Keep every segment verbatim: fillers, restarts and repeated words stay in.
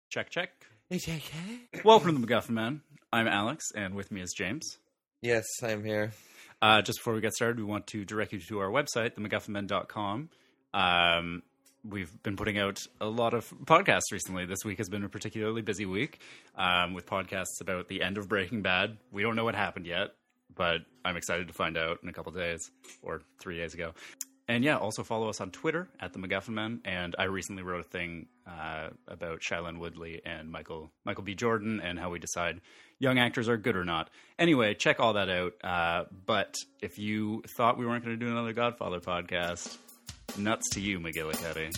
Check, check. H A K. Welcome to the MacGuffin Man. I'm Alex, and with me is James. Yes, I'm here. Uh, just before we get started, we want to direct you to our website, the macguffin men dot com. Um, we've been putting out a lot of podcasts recently. This week has been a particularly busy week um, with podcasts about the end of Breaking Bad. We don't know what happened yet, but I'm excited to find out in a couple days, or three days ago. And yeah, also follow us on Twitter at the MacGuffin Men. And I recently wrote a thing uh, about Shailene Woodley and Michael Michael B. Jordan and how we decide young actors are good or not. Anyway, check all that out. Uh, but if you thought we weren't going to do another Godfather podcast, nuts to you, McGillicuddy.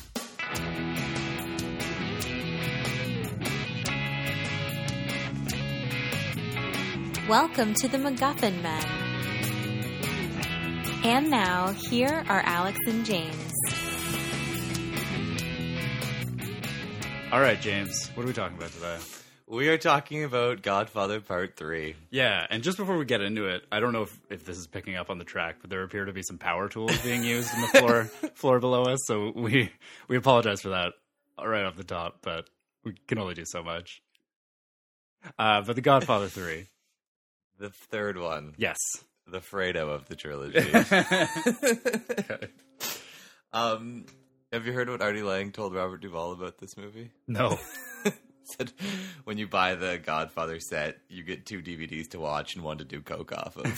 Welcome to the MacGuffin Men. And now, here are Alex and James. All right, James, what are we talking about today? We are talking about Godfather Part three. Yeah, and just before we get into it, I don't know if, if this is picking up on the track, but there appear to be some power tools being used in the floor floor below us, so we we apologize for that right off the top, but we can only do so much. Uh, but the Godfather three. The third one. Yes. The Fredo of the trilogy. Okay. Um, have you heard what Artie Lang told Robert Duvall about this movie? No. Said when you buy the Godfather set, you get two D V Ds to watch and one to do coke off of.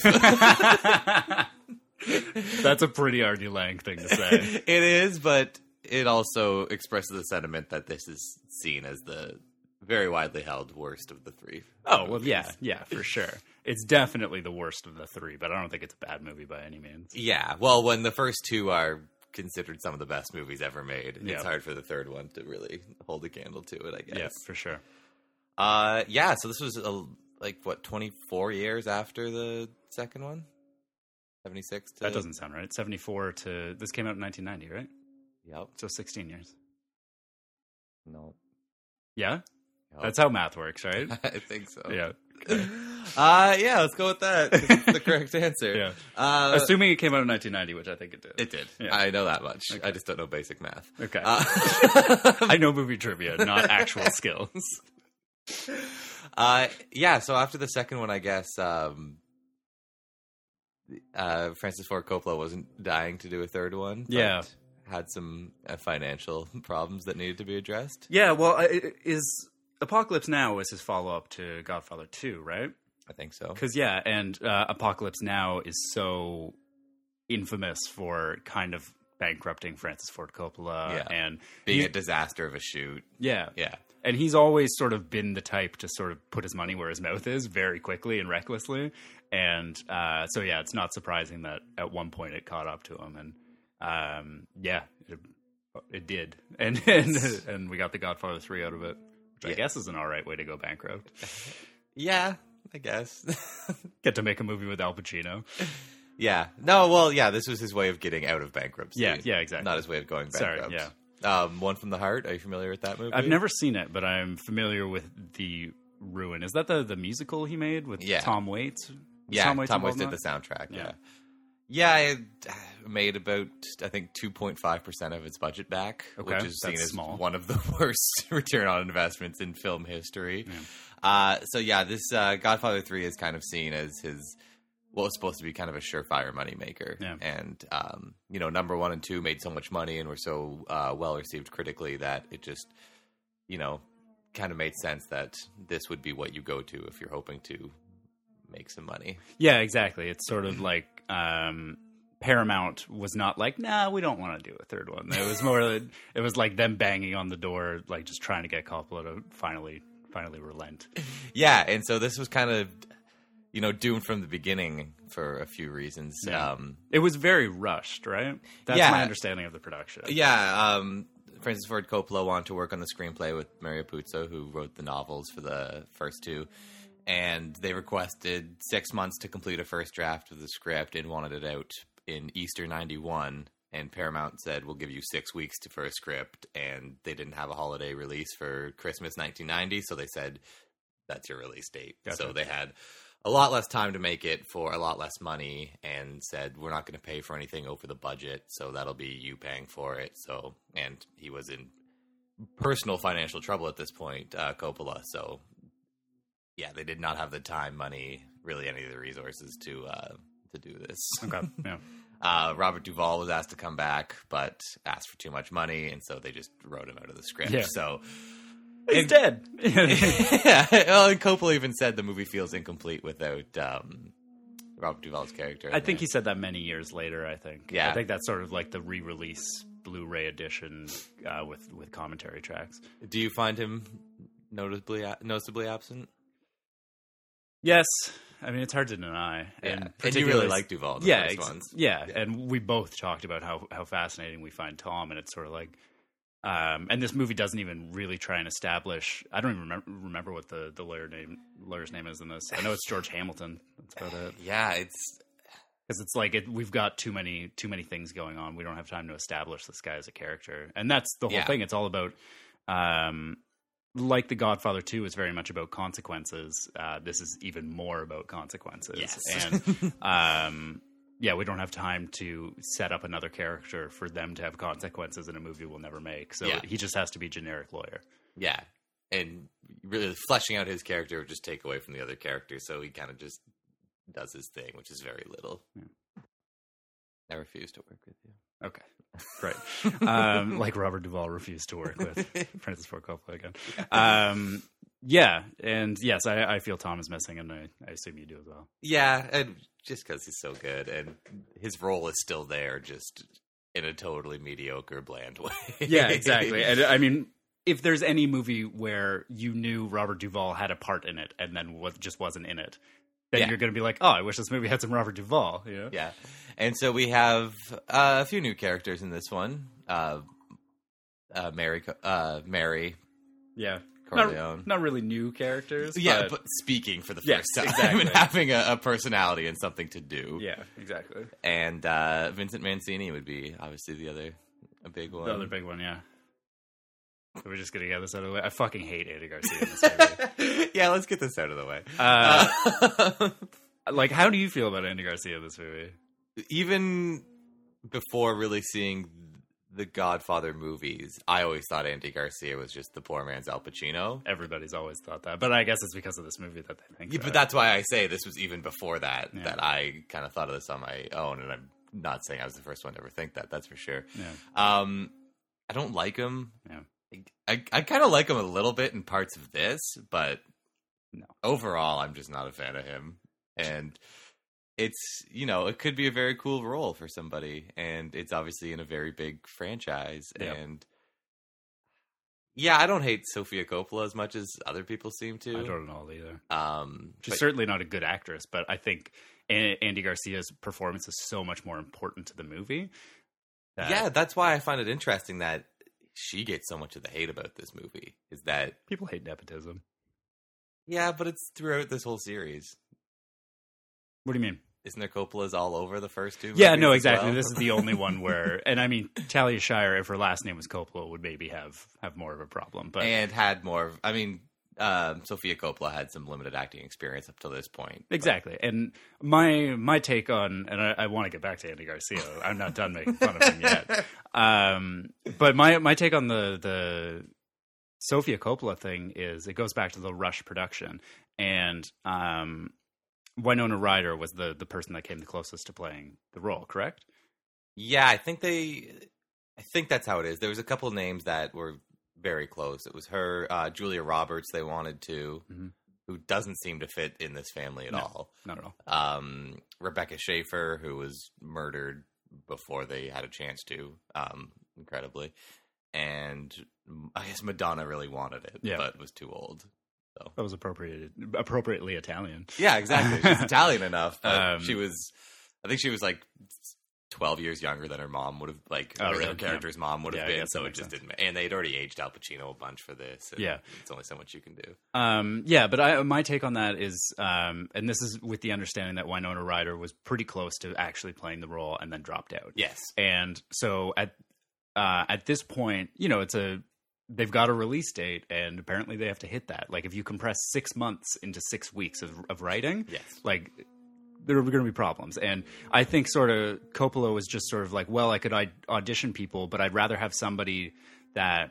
That's a pretty Artie Lang thing to say. It is, but it also expresses the sentiment that this is seen as the very widely held worst of the three. Oh, well, yeah, yeah, for sure. It's definitely the worst of the three, but I don't think it's a bad movie by any means. Yeah, well, when the first two are considered some of the best movies ever made, Yeah. it's hard for the third one to really hold a candle to it, I guess. Yeah, for sure. Uh, yeah, so this was, a, like, what, twenty-four years after the second one? seventy-six to... That doesn't sound right. seventy-four to... This came out in nineteen ninety, right? Yep. So sixteen years. No. Yeah? Yep. That's how math works, right? I think so. Yeah. Uh, yeah, let's go with that. 'Cause it's the correct answer. Yeah. Uh, Assuming it came out in nineteen ninety, which I think it did. it did. Yeah. I know that much. Okay. I just don't know basic math. Okay. Uh, I know movie trivia, not actual skills. uh, yeah, so after the second one, I guess, um, uh, Francis Ford Coppola wasn't dying to do a third one. But Yeah. had some uh, financial problems that needed to be addressed. Yeah, well, I- I- is Apocalypse Now is his follow-up to Godfather two, right? I think so. Because, yeah, and uh, Apocalypse Now is so infamous for kind of bankrupting Francis Ford Coppola. Yeah. And Being he- a disaster of a shoot. yeah. Yeah. And he's always sort of been the type to sort of put his money where his mouth is very quickly and recklessly. And uh, so, yeah, it's not surprising that at one point it caught up to him. And, um, yeah, it, it did. And, and and we got The Godfather three out of it, which I Yeah. guess is an all right way to go bankrupt. Yeah, I guess. Get to make a movie with Al Pacino. Yeah. No, well, yeah, this was his way of getting out of bankruptcy. Yeah, yeah, exactly. Not his way of going Sorry, bankrupt. Um, One from the Heart. Are you familiar with that movie? I've never seen it, but I'm familiar with The Ruin. Is that the, the musical he made with Yeah. Tom Waits? Was Yeah, Tom Waits, involved did in the that? soundtrack, yeah. Yeah. Yeah, it made about, I think, two point five percent of its budget back, Okay, which is seen that's as small. one of the worst return on investments in film history. Yeah. Uh, so, yeah, this uh, Godfather three is kind of seen as his, what was supposed to be kind of a surefire moneymaker. Yeah. And, um, you know, number one and two made so much money and were so uh, well received critically that it just, you know, kind of made sense that this would be what you go to if you're hoping to make some money. Yeah, exactly. It's sort of like um, Paramount was not like, nah, we don't want to do a third one. It was more, it was like them banging on the door, like just trying to get Coppola to finally, finally relent. Yeah, and so this was kind of, you know, doomed from the beginning for a few reasons. Yeah. Um, It was very rushed, right? That's Yeah. my understanding of the production. yeah, um, Francis Ford Coppola wanted to work on the screenplay with Mario Puzo, who wrote the novels for the first two. And they requested six months to complete a first draft of the script and wanted it out in Easter ninety-one. And Paramount said, we'll give you six weeks to, for a script. And they didn't have a holiday release for Christmas nineteen ninety. So they said, that's your release date. Gotcha. So they had a lot less time to make it for a lot less money and said, we're not going to pay for anything over the budget. So that'll be you paying for it. So, and he was in personal financial trouble at this point, uh, Coppola. So, yeah, they did not have the time, money, really any of the resources to uh, to do this. Okay, yeah. Uh, Robert Duvall was asked to come back, but asked for too much money, and so they just wrote him out of the script. Yeah. So He's and, dead. yeah, well, and Coppola even said the movie feels incomplete without um, Robert Duvall's character. I think he said that many years later, I think. Yeah. I think that's sort of like the re-release Blu-ray edition uh, with, with commentary tracks. Do you find him noticeably noticeably absent? Yes. I mean, it's hard to deny. Yeah. And, And you particularly- really like Duvall, the yeah, first ex- ones. yeah, and we both talked about how, how fascinating we find Tom, and it's sort of like, um, and this movie doesn't even really try and establish. I don't even remember, remember what the, the lawyer name lawyer's name is in this. I know it's George Hamilton. That's about it. Yeah, it's Because it's like it, we've got too many too many things going on. We don't have time to establish this guy as a character, and that's the whole Yeah. thing. It's all about, um, like The Godfather two is very much about consequences. Uh, this is even more about consequences. Yes. And um, yeah, we don't have time to set up another character for them to have consequences in a movie we'll never make. So Yeah. he just has to be generic lawyer. yeah, and really fleshing out his character would just take away from the other characters. So he kind of just does his thing, which is very little. Yeah. I refuse to work with you. Okay, great. um, like Robert Duvall refused to work with Francis Ford Coppola again. Um, yeah, and yes, I, I feel Tom is missing, and I, I assume you do as well. Yeah, and just because he's so good, and his role is still there, just in a totally mediocre, bland way. Yeah, exactly. And I mean, if there's any movie where you knew Robert Duvall had a part in it, and then was, just wasn't in it, then Yeah. you're going to be like, oh, I wish this movie had some Robert Duvall. You know? Yeah, and so we have uh, a few new characters in this one. Uh, uh, Mary, uh, Mary Yeah. Corleone. Not, not really new characters. Yeah, but, but speaking for the Yes, first time exactly. and having a, a personality and something to do. yeah, exactly. And uh, Vincent Mancini would be obviously the other a big one. The other big one, yeah. So we're just going to get this out of the way. I fucking hate Andy Garcia in this movie. Yeah, let's get this out of the way. Uh, like, how do you feel about Andy Garcia in this movie? Even before really seeing the Godfather movies, I always thought Andy Garcia was just the poor man's Al Pacino. Everybody's always thought that, but I guess it's because of this movie that they think Yeah, that. but that's why I say this was even before that, Yeah. that I kind of thought of this on my own, and I'm not saying I was the first one to ever think that, that's for sure. Yeah. Um, I don't like him. Yeah. I, I kind of like him a little bit in parts of this, but No. overall, I'm just not a fan of him. And it's, you know, it could be a very cool role for somebody, and it's obviously in a very big franchise. Yeah. And yeah, I don't hate Sofia Coppola as much as other people seem to. I don't know either. Um, She's but- certainly not a good actress, but I think A- Andy Garcia's performance is so much more important to the movie. that yeah, that's why I find it interesting that she gets so much of the hate about this movie. Is that people hate nepotism. yeah, but it's throughout this whole series. What do you mean? Isn't there Coppola's all over the first two? Yeah, movies no, as exactly. well? This is the only one where, and I mean, Talia Shire, if her last name was Coppola, would maybe have have more of a problem. But and had more. of- I mean, um, Sofia Coppola had some limited acting experience up to this point. but- exactly. And my my take on, and I, I want to get back to Andy Garcia. I'm not done making fun of him yet. Um, but my my take on the the Sofia Coppola thing is it goes back to the Rush production, and um, Winona Ryder was the the person that came the closest to playing the role. Correct? Yeah, I think they. I think that's how it is. There was a couple names that were very close. It was her, uh, Julia Roberts. They wanted to, Mhm. who doesn't seem to fit in this family at No. all. Not at all. Um, Rebecca Schaefer, who was murdered before they had a chance to, um, incredibly, and I guess Madonna really wanted it, Yeah. but was too old. So That was appropriated, appropriately Italian. yeah, exactly. She's Italian enough, but Um, she was. I think she was like twelve years younger than her mom would have, like Oh, her really? character's mom would have Yeah, I been. guess that So it makes just sense. didn't. And they'd already aged Al Pacino a bunch for this. And Yeah. it's only so much you can do. Um, yeah, but I, my take on that is, um, and this is with the understanding that Winona Ryder was pretty close to actually playing the role and then dropped out. Yes. And so at uh, at this point, you know, it's a they've got a release date, and apparently they have to hit that. Like, if you compress six months into six weeks of, of writing, Yes. like there are going to be problems. And I think sort of Coppola was just sort of like, well, I could I- audition people, but I'd rather have somebody that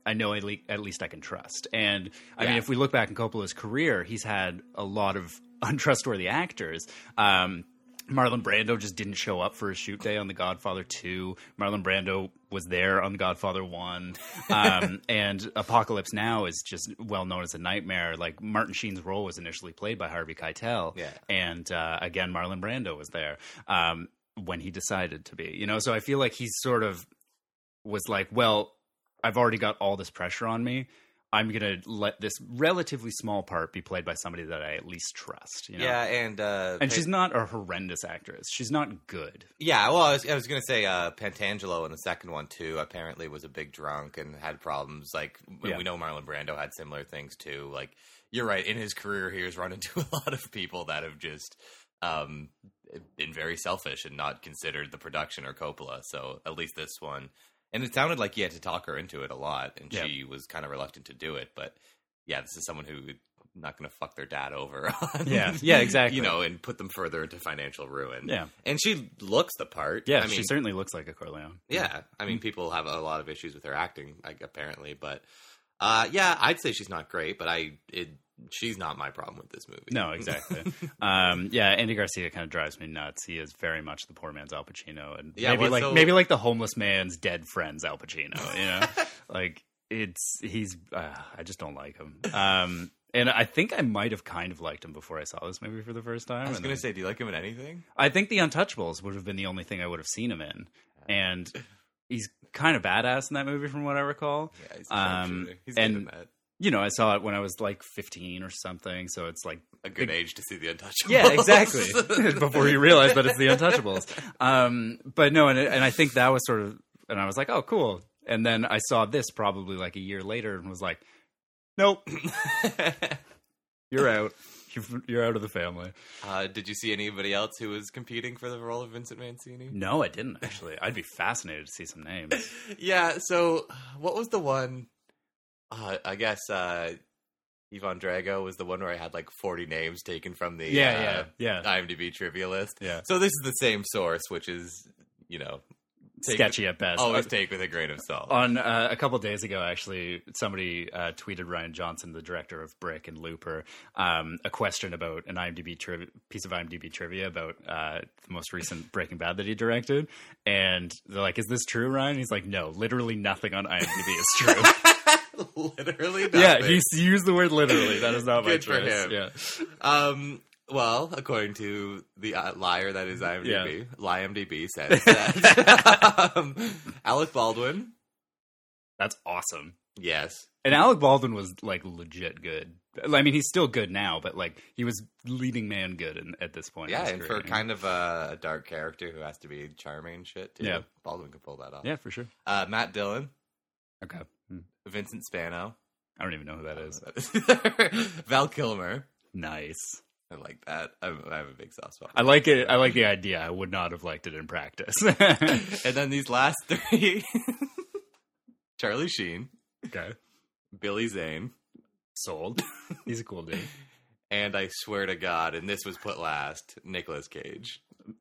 I know at, le- at least I can trust. And I Yeah. mean, if we look back in Coppola's career, he's had a lot of untrustworthy actors. Um, Marlon Brando just didn't show up for his shoot day on The Godfather two. Marlon Brando was there on The Godfather one. Um, and Apocalypse Now is just well known as a nightmare. Like, Martin Sheen's role was initially played by Harvey Keitel. Yeah. And uh, again, Marlon Brando was there um, when he decided to be. You know, so I feel like he's sort of was like, well, I've already got all this pressure on me. I'm going to let this relatively small part be played by somebody that I at least trust. You know? Yeah, and uh, And Pan- she's not a horrendous actress. She's not good. yeah. Well, I was, I was going to say uh, Pantangelo in the second one too. Apparently, was a big drunk and had problems. Like Yeah. we know, Marlon Brando had similar things too. Like you're right. In his career, he has run into a lot of people that have just um, been very selfish and not considered the production or Coppola. So at least this one. And it sounded like he had to talk her into it a lot, and Yeah. she was kind of reluctant to do it. But yeah, this is someone who not going to fuck their dad over. On, Yeah. Yeah, exactly. You know, and put them further into financial ruin. Yeah. And she looks the part. Yeah, I mean, she certainly looks like a Corleone. yeah. I mean, people have a lot of issues with her acting, like, apparently. But uh, yeah, I'd say she's not great, but I it she's not my problem with this movie. No, exactly. um, yeah, Andy Garcia kind of drives me nuts. He is very much the poor man's Al Pacino, and Yeah, maybe well, like so- maybe like the homeless man's dead friend's Al Pacino. You know, like it's he's uh, I just don't like him. Um, and I think I might have kind of liked him before I saw this movie for the first time. I was and going then- to say, do you like him in anything? I think The Untouchables would have been the only thing I would have seen him in, and he's kind of badass in that movie, from what I recall. Yeah, he's a Um, sharpshooter. He's good and- in that. You know, I saw it when I was like fifteen or something, so it's like A good age to see The Untouchables. yeah, exactly. Before you realize that it's The Untouchables. Um, but no, and and I think that was sort of, and I was like, oh, cool. And then I saw this probably like a year later and was like, nope, you're out. You're, you're out of the family. uh, did you see anybody else who was competing for the role of Vincent Mancini? No, I didn't actually. I'd be fascinated to see some names. Yeah, so what was the one? Uh, I guess uh, Ivan Drago was the one where I had like forty names taken from the Yeah, uh, yeah, yeah. IMDb trivia list. Yeah. So this is the same source, which is, you know, take Sketchy at best. Always take with a grain of salt. On uh, a couple days ago, actually, somebody uh, tweeted Ryan Johnson, the director of Brick and Looper, um, a question about an IMDb tri- piece of IMDb trivia about uh, the most recent Breaking Bad that he directed. And they're like, "Is this true, Ryan?" He's like, "No, literally nothing on IMDb is true." Literally nothing. Yeah, he used the word literally. That is not my Good for choice. him. Yeah. Um, well, according to the uh, liar that is IMDb, Yeah. IMDb says that um, Alec Baldwin, That's awesome. yes, And Alec Baldwin was like legit good. I mean, he's still good now, but like he was leading man good in, at this point. in yeah, his and career. for kind of a, a dark character who has to be charming and shit too. Yeah. Baldwin could pull that off. Yeah, for sure. Uh, Matt Dillon, Okay. Hmm. Vincent Spano, I don't even know who that is. Val Kilmer. Nice. I like that. I, I have a big soft spot. I like it. I like the idea. I would not have liked it in practice. And then these last three: Charlie Sheen, Okay. Billy Zane, Sold. He's a cool dude. and I swear to God, and this was put last, Nicolas Cage.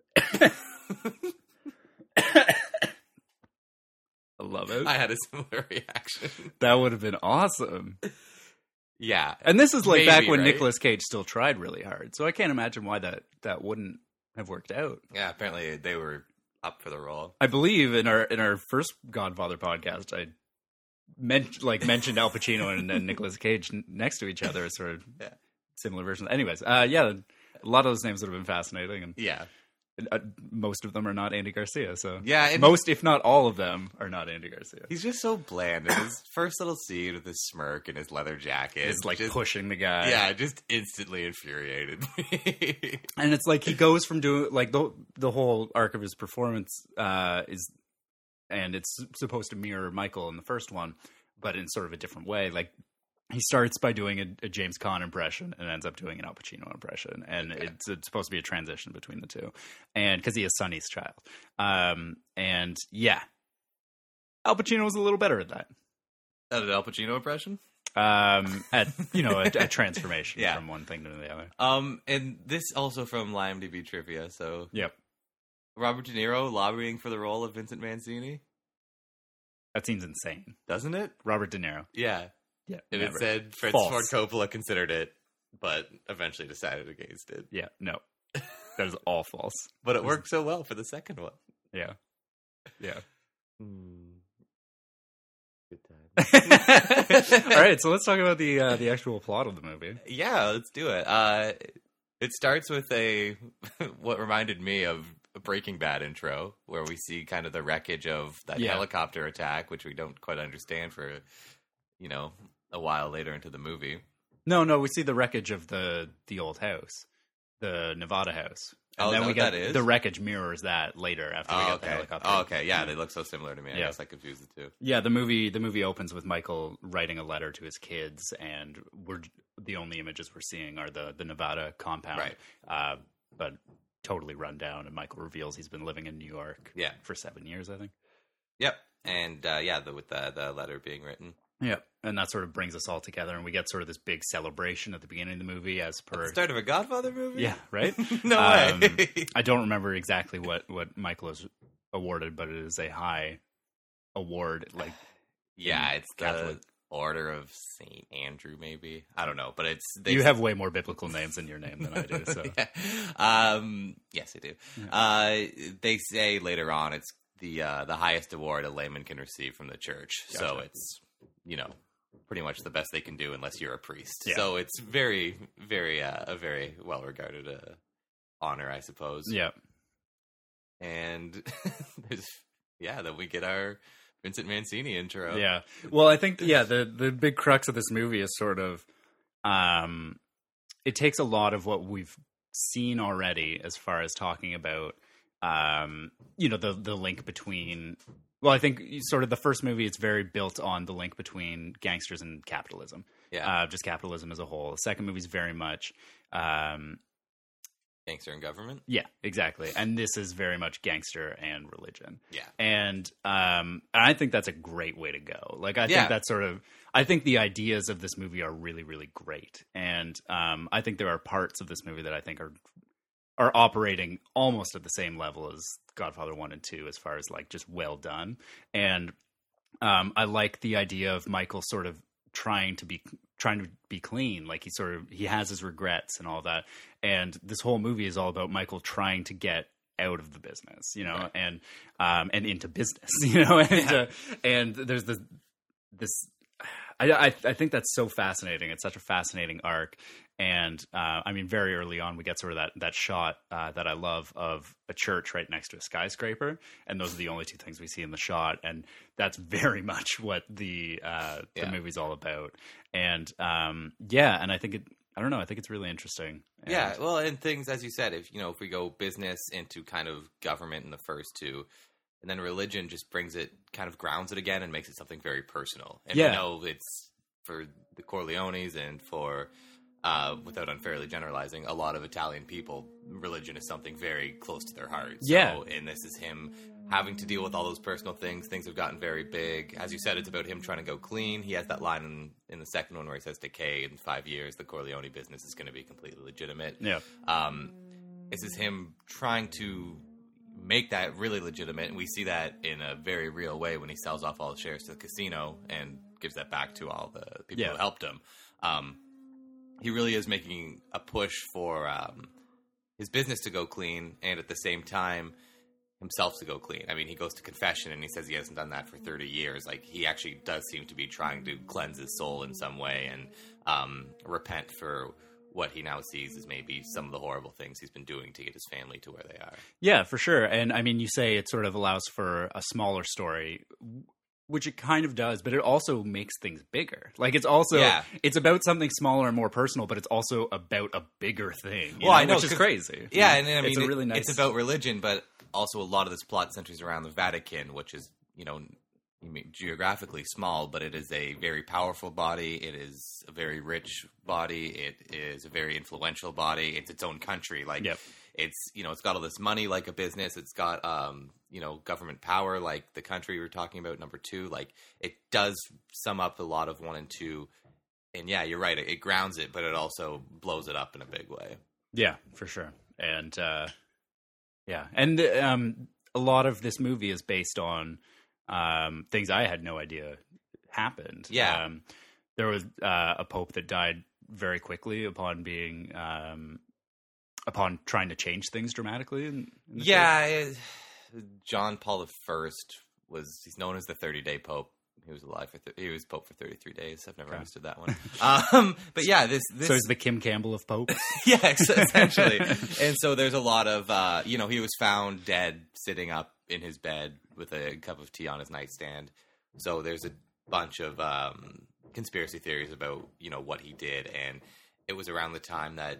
I love it. I had a similar reaction. That would have been awesome. Yeah, And this is like Maybe, back when right? Nicolas Cage still tried really hard. So I can't imagine why that, that wouldn't have worked out. yeah. Apparently, they were up for the role. I believe in our in our first Godfather podcast, I meant like mentioned Al Pacino and, and Nicolas Cage n- next to each other as sort of Yeah. similar versions. Anyways, uh, yeah, a lot of those names would have been fascinating, and Yeah, uh, most of them are not Andy Garcia. So yeah. And most, if not all of them, are not Andy Garcia. he's just so bland. In his first little scene with his smirk and his leather jacket, It's like just, pushing the guy. yeah, it just instantly infuriated me. And it's like he goes from doing like the the whole arc of his performance uh, is, and it's supposed to mirror Michael in the first one, but in sort of a different way. Like he starts by doing a, a James Caan impression and ends up doing an Al Pacino impression, and Okay. it's, it's supposed to be a transition between the two, and because he is Sonny's child, um, and yeah, Al Pacino was a little better at that. An Al Pacino impression. Um, at you know a, a transformation Yeah. from one thing to the other. Um, and this also from IMDb trivia. So Yep. Robert De Niro lobbying for the role of Vincent Mancini. That seems insane. Doesn't it? Robert De Niro. Yeah. Yeah. And never. it said Francis False. Ford Coppola considered it, but eventually decided against it. Yeah, no. That is all false. But it worked so well for the second one. Yeah. Yeah. Good time. All right, so let's talk about the uh, the actual plot of the movie. Yeah, let's do it. Uh, it starts with a what reminded me of a Breaking Bad intro, where we see kind of the wreckage of that Yeah. helicopter attack, which we don't quite understand for, you know, a while later into the movie. No, no, we see the wreckage of the the old house, the Nevada house. And Oh, is then that we what get that is? the wreckage mirrors that later after we Oh, get the okay. helicopter. Oh, okay. Yeah, they look so similar to me. I Yeah. guess I confused the two. Yeah, the movie the movie opens with Michael writing a letter to his kids, and we're the only images we're seeing are the the Nevada compound, Right. Uh, but totally run down. And Michael reveals he's been living in New York, Yeah. for seven years, I think. Yep. And uh, yeah, the, with the the letter being written. Yeah, and that sort of brings us all together, and we get sort of this big celebration at the beginning of the movie, as per The start of a Godfather movie? yeah, right. No Um, way. I don't remember exactly what what Michael is awarded, but it is a high award, like. Yeah, it's the Catholic. Order of Saint Andrew, maybe. I don't know, but it's they, You have way more biblical names in your name than I do, so yeah. Um, yes, I do. Uh, they say later on it's the uh, the highest award a layman can receive from the church. So Gotcha. it's, you know, pretty much the best they can do unless you're a priest. Yeah. So it's very, very uh, a very well regarded uh, honor, I suppose. yeah. And there's yeah, then we get our Vincent Mancini intro. Yeah. Well, I think yeah, the the big crux of this movie is sort of um it takes a lot of what we've seen already as far as talking about um you know the the link between well, I think sort of the first movie it's very built on the link between gangsters and capitalism. Yeah. Uh just capitalism as a whole. The second movie is very much um Gangster and government. yeah, exactly. And this is very much gangster and religion. Yeah. And um, I think that's a great way to go. Like, I Yeah. think that's sort of, I think the ideas of this movie are really, really great. And um, I think there are parts of this movie that I think are are operating almost at the same level as Godfather one and two, as far as like just well done. And um, I like the idea of Michael sort of trying to be trying to be clean. Like he sort of, he has his regrets and all that. And this whole movie is all about Michael trying to get out of the business, you know, Right. and, um, and into business, you know, and, Yeah. uh, and there's this, this, I, I, I think that's so fascinating. It's such a fascinating arc. And, uh, I mean, very early on, we get sort of that, that shot, uh, that I love of a church right next to a skyscraper. And those are the only two things we see in the shot. And that's very much what the, uh, the Yeah. movie's all about. And, um, yeah. And I think it, I don't know. I think it's really interesting. And, Yeah, well, and things, as you said, if you know, if we go business into kind of government in the first two, and then religion just brings it, kind of grounds it again and makes it something very personal. And Yeah. we know it's for the Corleones and for, uh, without unfairly generalizing, a lot of Italian people, religion is something very close to their heart. So, Yeah. and this is him having to deal with all those personal things. Things have gotten very big. As you said, it's about him trying to go clean. He has that line in, in the second one where he says to Kay, in five years, the Corleone business is going to be completely legitimate. Yeah. Um, this is him trying to make that really legitimate, and we see that in a very real way when he sells off all the shares to the casino and gives that back to all the people Yeah. who helped him. Um, he really is making a push for um, his business to go clean, and at the same time, himself to go clean. I mean, he goes to confession, and he says he hasn't done that for thirty years. Like, he actually does seem to be trying to cleanse his soul in some way and um, repent for what he now sees as maybe some of the horrible things he's been doing to get his family to where they are. Yeah, for sure. And I mean, you say it sort of allows for a smaller story, which it kind of does, but it also makes things bigger. Like it's also, Yeah. it's about something smaller and more personal, but it's also about a bigger thing. you Well, I know, which is 'cause- crazy. Yeah, and I mean, it's a really it- nice. it's about religion, but also a lot of this plot centers around the Vatican, which is, you know, you mean geographically small, but it is a very powerful body. It is a very rich body. It is a very influential body. It's its own country. Like, Yep. it's, you know, it's got all this money like a business. It's got, um, you know, government power like the country we were talking about, number two. Like, it does sum up a lot of one and two. And yeah, you're right. It, it grounds it, but it also blows it up in a big way. Yeah, for sure. And uh, yeah, and um, a lot of this movie is based on um, things I had no idea happened. Yeah. Um, there was uh, a pope that died very quickly upon being um, upon trying to change things dramatically. In, in the yeah, it, John Paul the First was he's known as the thirty-day pope. He was alive for th- he was pope for thirty-three days. I've never Okay. understood that one. um, but yeah, this, this So he's the Kim Campbell of popes. yeah, ex- essentially. And so there's a lot of uh, you know, he was found dead sitting up in his bed with a cup of tea on his nightstand. So there's a bunch of um, conspiracy theories about, you know, what he did, and it was around the time that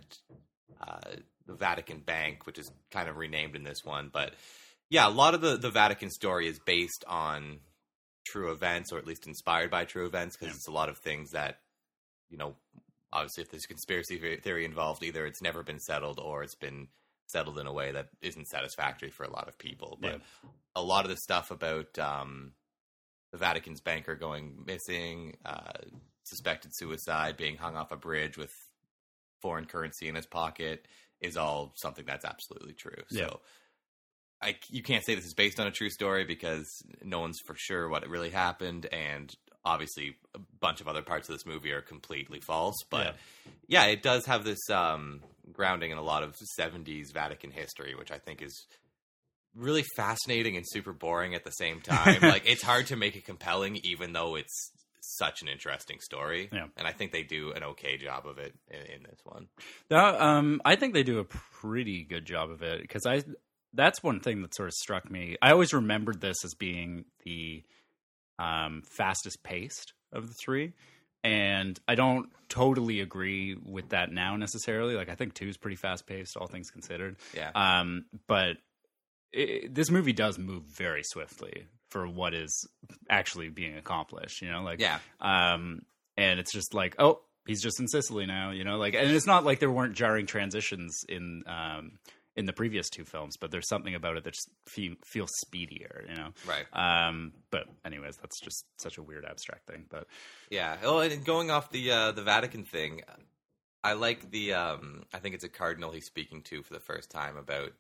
uh, the Vatican Bank, which is kind of renamed in this one, but yeah, a lot of the, the Vatican story is based on true events, or at least inspired by true events, because Yeah. it's a lot of things that, you know, obviously if there's conspiracy theory involved, either it's never been settled or it's been settled in a way that isn't satisfactory for a lot of people. But Yeah. a lot of the stuff about um, the Vatican's banker going missing, uh, suspected suicide, being hung off a bridge with foreign currency in his pocket is all something that's absolutely true. Yeah. So I, you can't say this is based on a true story because no one's for sure what really happened, and obviously a bunch of other parts of this movie are completely false. But yeah, yeah it does have this um, grounding in a lot of seventies Vatican history, which I think is really fascinating and super boring at the same time. Like, it's hard to make it compelling, even though it's such an interesting story. Yeah. And I think they do an okay job of it in, in this one. That, um, I think they do a pretty good job of it, because I that's one thing that sort of struck me. I always remembered this as being the um, fastest paced of the three, and I don't totally agree with that now necessarily. Like, I think two is pretty fast paced, all things considered. Yeah. Um, but it, this movie does move very swiftly for what is actually being accomplished. You know, like Yeah. Um, and it's just like, oh, he's just in Sicily now. You know, like, and it's not like there weren't jarring transitions in um, in the previous two films, but there's something about it that just feel, feels speedier. You know, Right. Um, but anyways, that's just such a weird abstract thing. But Yeah. Oh, and going off the uh, the Vatican thing, I like the. Um, I think it's a cardinal he's speaking to for the first time about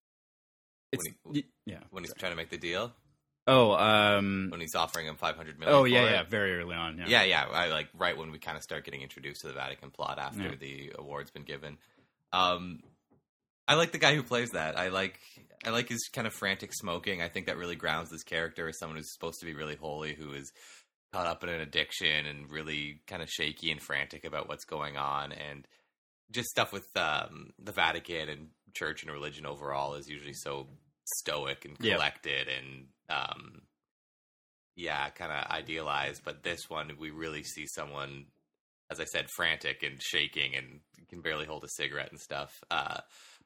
it's when, he, y- yeah. when he's trying to make the deal. Oh, um, When he's offering him five hundred million. oh yeah, for yeah. it. Very early on. Yeah, Yeah, yeah. I like right when we kind of start getting introduced to the Vatican plot after Yeah. the award's been given. Um, I like the guy who plays that. I like I like his kind of frantic smoking. I think that really grounds this character as someone who's supposed to be really holy, who is caught up in an addiction and really kind of shaky and frantic about what's going on. And just stuff with um, the Vatican and church and religion overall is usually so stoic and Yeah. collected and um, yeah, kind of idealized. But this one, we really see someone, as I said, frantic and shaking and can barely hold a cigarette and stuff. Uh,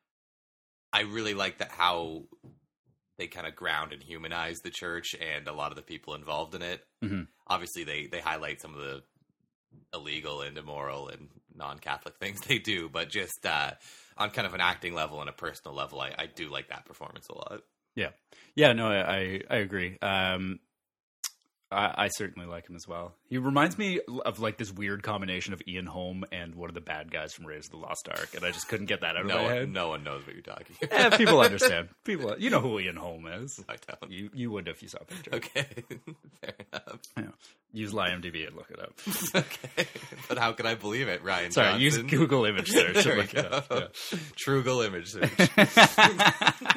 I really like that how they kind of ground and humanize the church and a lot of the people involved in it. Mhm. Obviously, they, they highlight some of the illegal and immoral and non-Catholic things they do, but just uh, on kind of an acting level and a personal level, I, I do like that performance a lot. yeah, yeah. No, I I, I agree. Um, I, I certainly like him as well. He reminds me of like this weird combination of Ian Holm and one of the bad guys from Raiders of the Lost Ark, and I just couldn't get that out of No my one, head. no one knows what you're talking about. Eh, people understand. People, you know who Ian Holm is. I don't. You you would if you saw a picture. Okay, fair enough. Yeah. Use IMDb and look it up. Okay, but how can I believe it, Ryan Sorry, Johnson? use Google image search to There we look it up. go. Yeah. Trugle image search.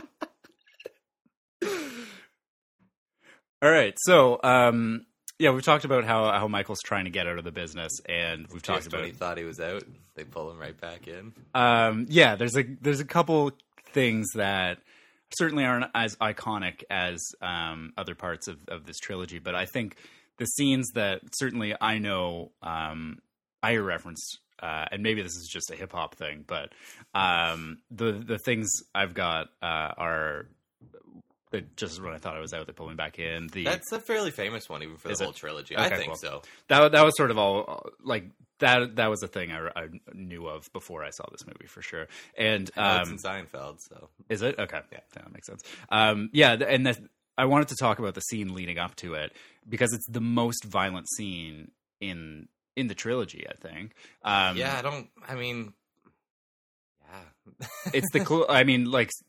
All right, so um, yeah, we've talked about how how Michael's trying to get out of the business, and we've talked Just about when he thought he was out, they pull him right back in. um, yeah. There's a there's a couple things that certainly aren't as iconic as um, other parts of, of this trilogy, but I think the scenes that certainly I know um, I reference, uh, and maybe this is just a hip hop thing, but um, the the things I've got uh, are. That just when I thought I was out, they pulled me back in. The That's a fairly famous one, even for the Is whole it? trilogy. Okay, I think cool. so. that that was sort of all like that. That was a thing I, I knew of before I saw this movie for sure. And I know it's um, in Seinfeld, so is it okay? Yeah. That makes sense. Um, yeah, th- and that, I wanted to talk about the scene leading up to it because it's the most violent scene in in the trilogy. I think. Um, yeah, I don't. I mean, yeah, it's the. Cl- I mean, like.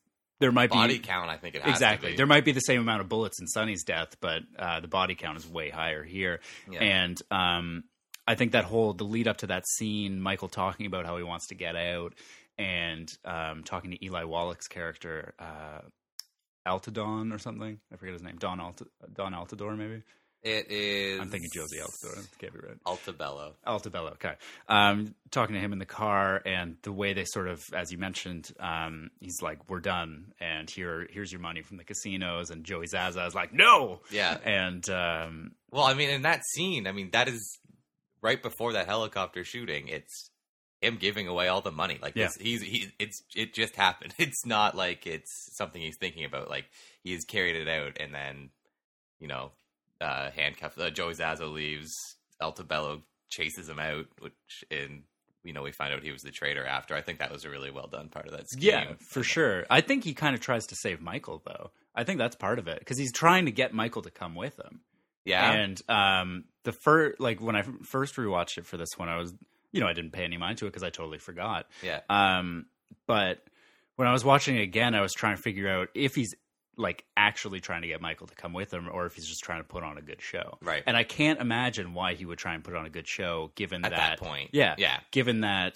there might body be count. I think it has exactly. To be. There might be the same amount of bullets in Sonny's death, but uh, the body count is way higher here. Yeah. And um, I think that whole the lead up to that scene, Michael talking about how he wants to get out, and um, talking to Eli Wallach's character, uh, Altadon or something. I forget his name. Don Alta, Don Altador, maybe. It is. I'm thinking Josie Altador. That can't be right. Altabello. Altabello. Okay. Um, talking to him in the car, and the way they sort of, as you mentioned, um, he's like, "We're done, and here, here's your money from the casinos." And Joey Zaza is like, "No." Yeah. And um, well, I mean, in that scene, I mean, that is right before that helicopter shooting. It's him giving away all the money. Like, yeah. this, he's he. It's it just happened. It's not like it's something he's thinking about. Like, he's carried it out, and then, you know. Uh, handcuffed. Uh, Joey Zaza leaves. Altabello chases him out, which, and you know, we find out he was the traitor after. I think that was a really well done part of that scheme. Yeah, for sure. I think he kind of tries to save Michael, though. I think that's part of it because he's trying to get Michael to come with him. Yeah, and um, the first, like when I first rewatched it for this one, I was, you know, I didn't pay any mind to it because I totally forgot. Yeah. Um, but when I was watching it again, I was trying to figure out if he's like actually trying to get Michael to come with him or if he's just trying to put on a good show. Right. And I can't imagine why he would try and put on a good show given At that, that point. Yeah. Yeah. Given that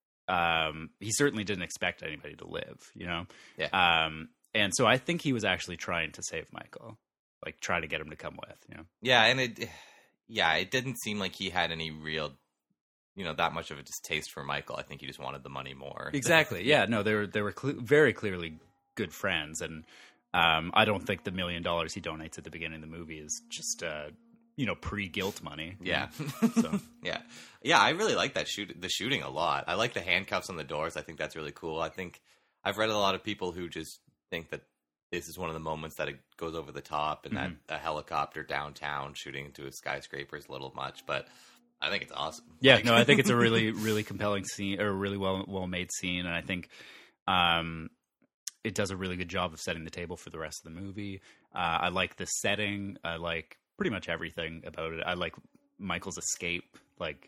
um, he certainly didn't expect anybody to live, you know? Yeah. Um, and so I think he was actually trying to save Michael, like try to get him to come with, you know? Yeah. And it, yeah, it didn't seem like he had any real, you know, that much of a distaste for Michael. I think he just wanted the money more. Exactly. Yeah. No, they were, they were cle- very clearly good friends. And, Um, I don't think the million dollars he donates at the beginning of the movie is just, uh, you know, pre-guilt money. Yeah. So yeah. Yeah, I really like that shoot the shooting a lot. I like the handcuffs on the doors. I think that's really cool. I think I've read a lot of people who just think that this is one of the moments that it goes over the top and mm-hmm. that a helicopter downtown shooting into a skyscraper is a little much, but I think it's awesome. Yeah, like, no, I think it's a really, really compelling scene or a really well, well-made scene. And I think, um, it does a really good job of setting the table for the rest of the movie. Uh, I like the setting. I like pretty much everything about it. I like Michael's escape. Like,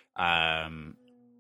um,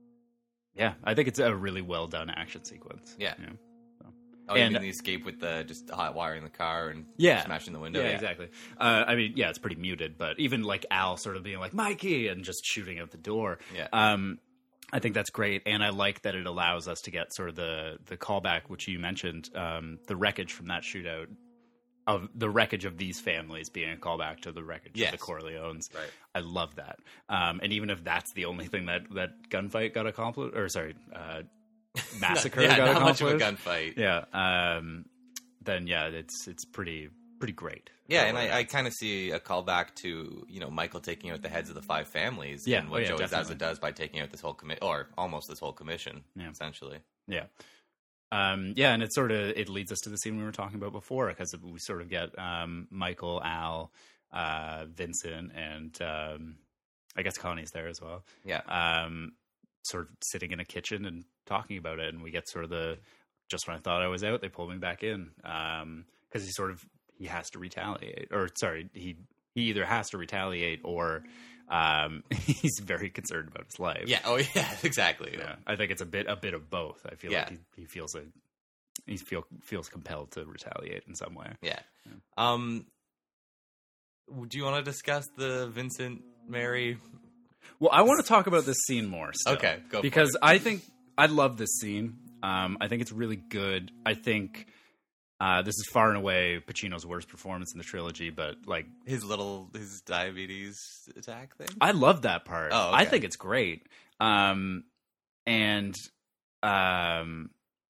yeah, I think it's a really well done action sequence. Yeah. You know, so. Oh, you and, mean the escape with the just hot wiring the car and yeah, smashing the window? Yeah, yeah. exactly. Uh, I mean, yeah, it's pretty muted, but even like Al sort of being like, Mikey, and just shooting out the door. Yeah. Um, I think that's great, and I like that it allows us to get sort of the the callback, which you mentioned, um, the wreckage from that shootout, of the wreckage of these families being a callback to the wreckage yes. of the Corleones. Right. I love that, um, and even if that's the only thing that that gunfight got accomplished, or sorry, uh, massacre yeah, got not accomplished, much of a gunfight. yeah, um, then yeah, it's it's pretty pretty great. Yeah, and I, I kind of see a callback to, you know, Michael taking out the heads of the five families Yeah. and what Oh, yeah, Joey definitely. Zaza does by taking out this whole commit or almost this whole commission, Yeah. essentially. Yeah. Um, yeah, and it sort of it leads us to the scene we were talking about before because we sort of get um, Michael, Al, uh, Vincent, and um, I guess Connie's there as well. Yeah. Um, sort of sitting in a kitchen and talking about it, and we get sort of the just when I thought I was out, they pulled me back in because he sort of he has to retaliate, or sorry, he he either has to retaliate or um, he's very concerned about his life. Yeah. Oh, yeah. Exactly. Yeah, I think it's a bit a bit of both. I feel Yeah. like he, he feels a he feel feels compelled to retaliate in some way. Yeah. Um. Do you want to discuss the Vincent Mary? Well, I want to talk about this scene more. Still, Okay, go for because it. I think I love this scene. Um, I think it's really good. I think uh, this is far and away Pacino's worst performance in the trilogy, but like His little his diabetes attack thing. I love that part. Oh, okay. I think it's great. Um, and um,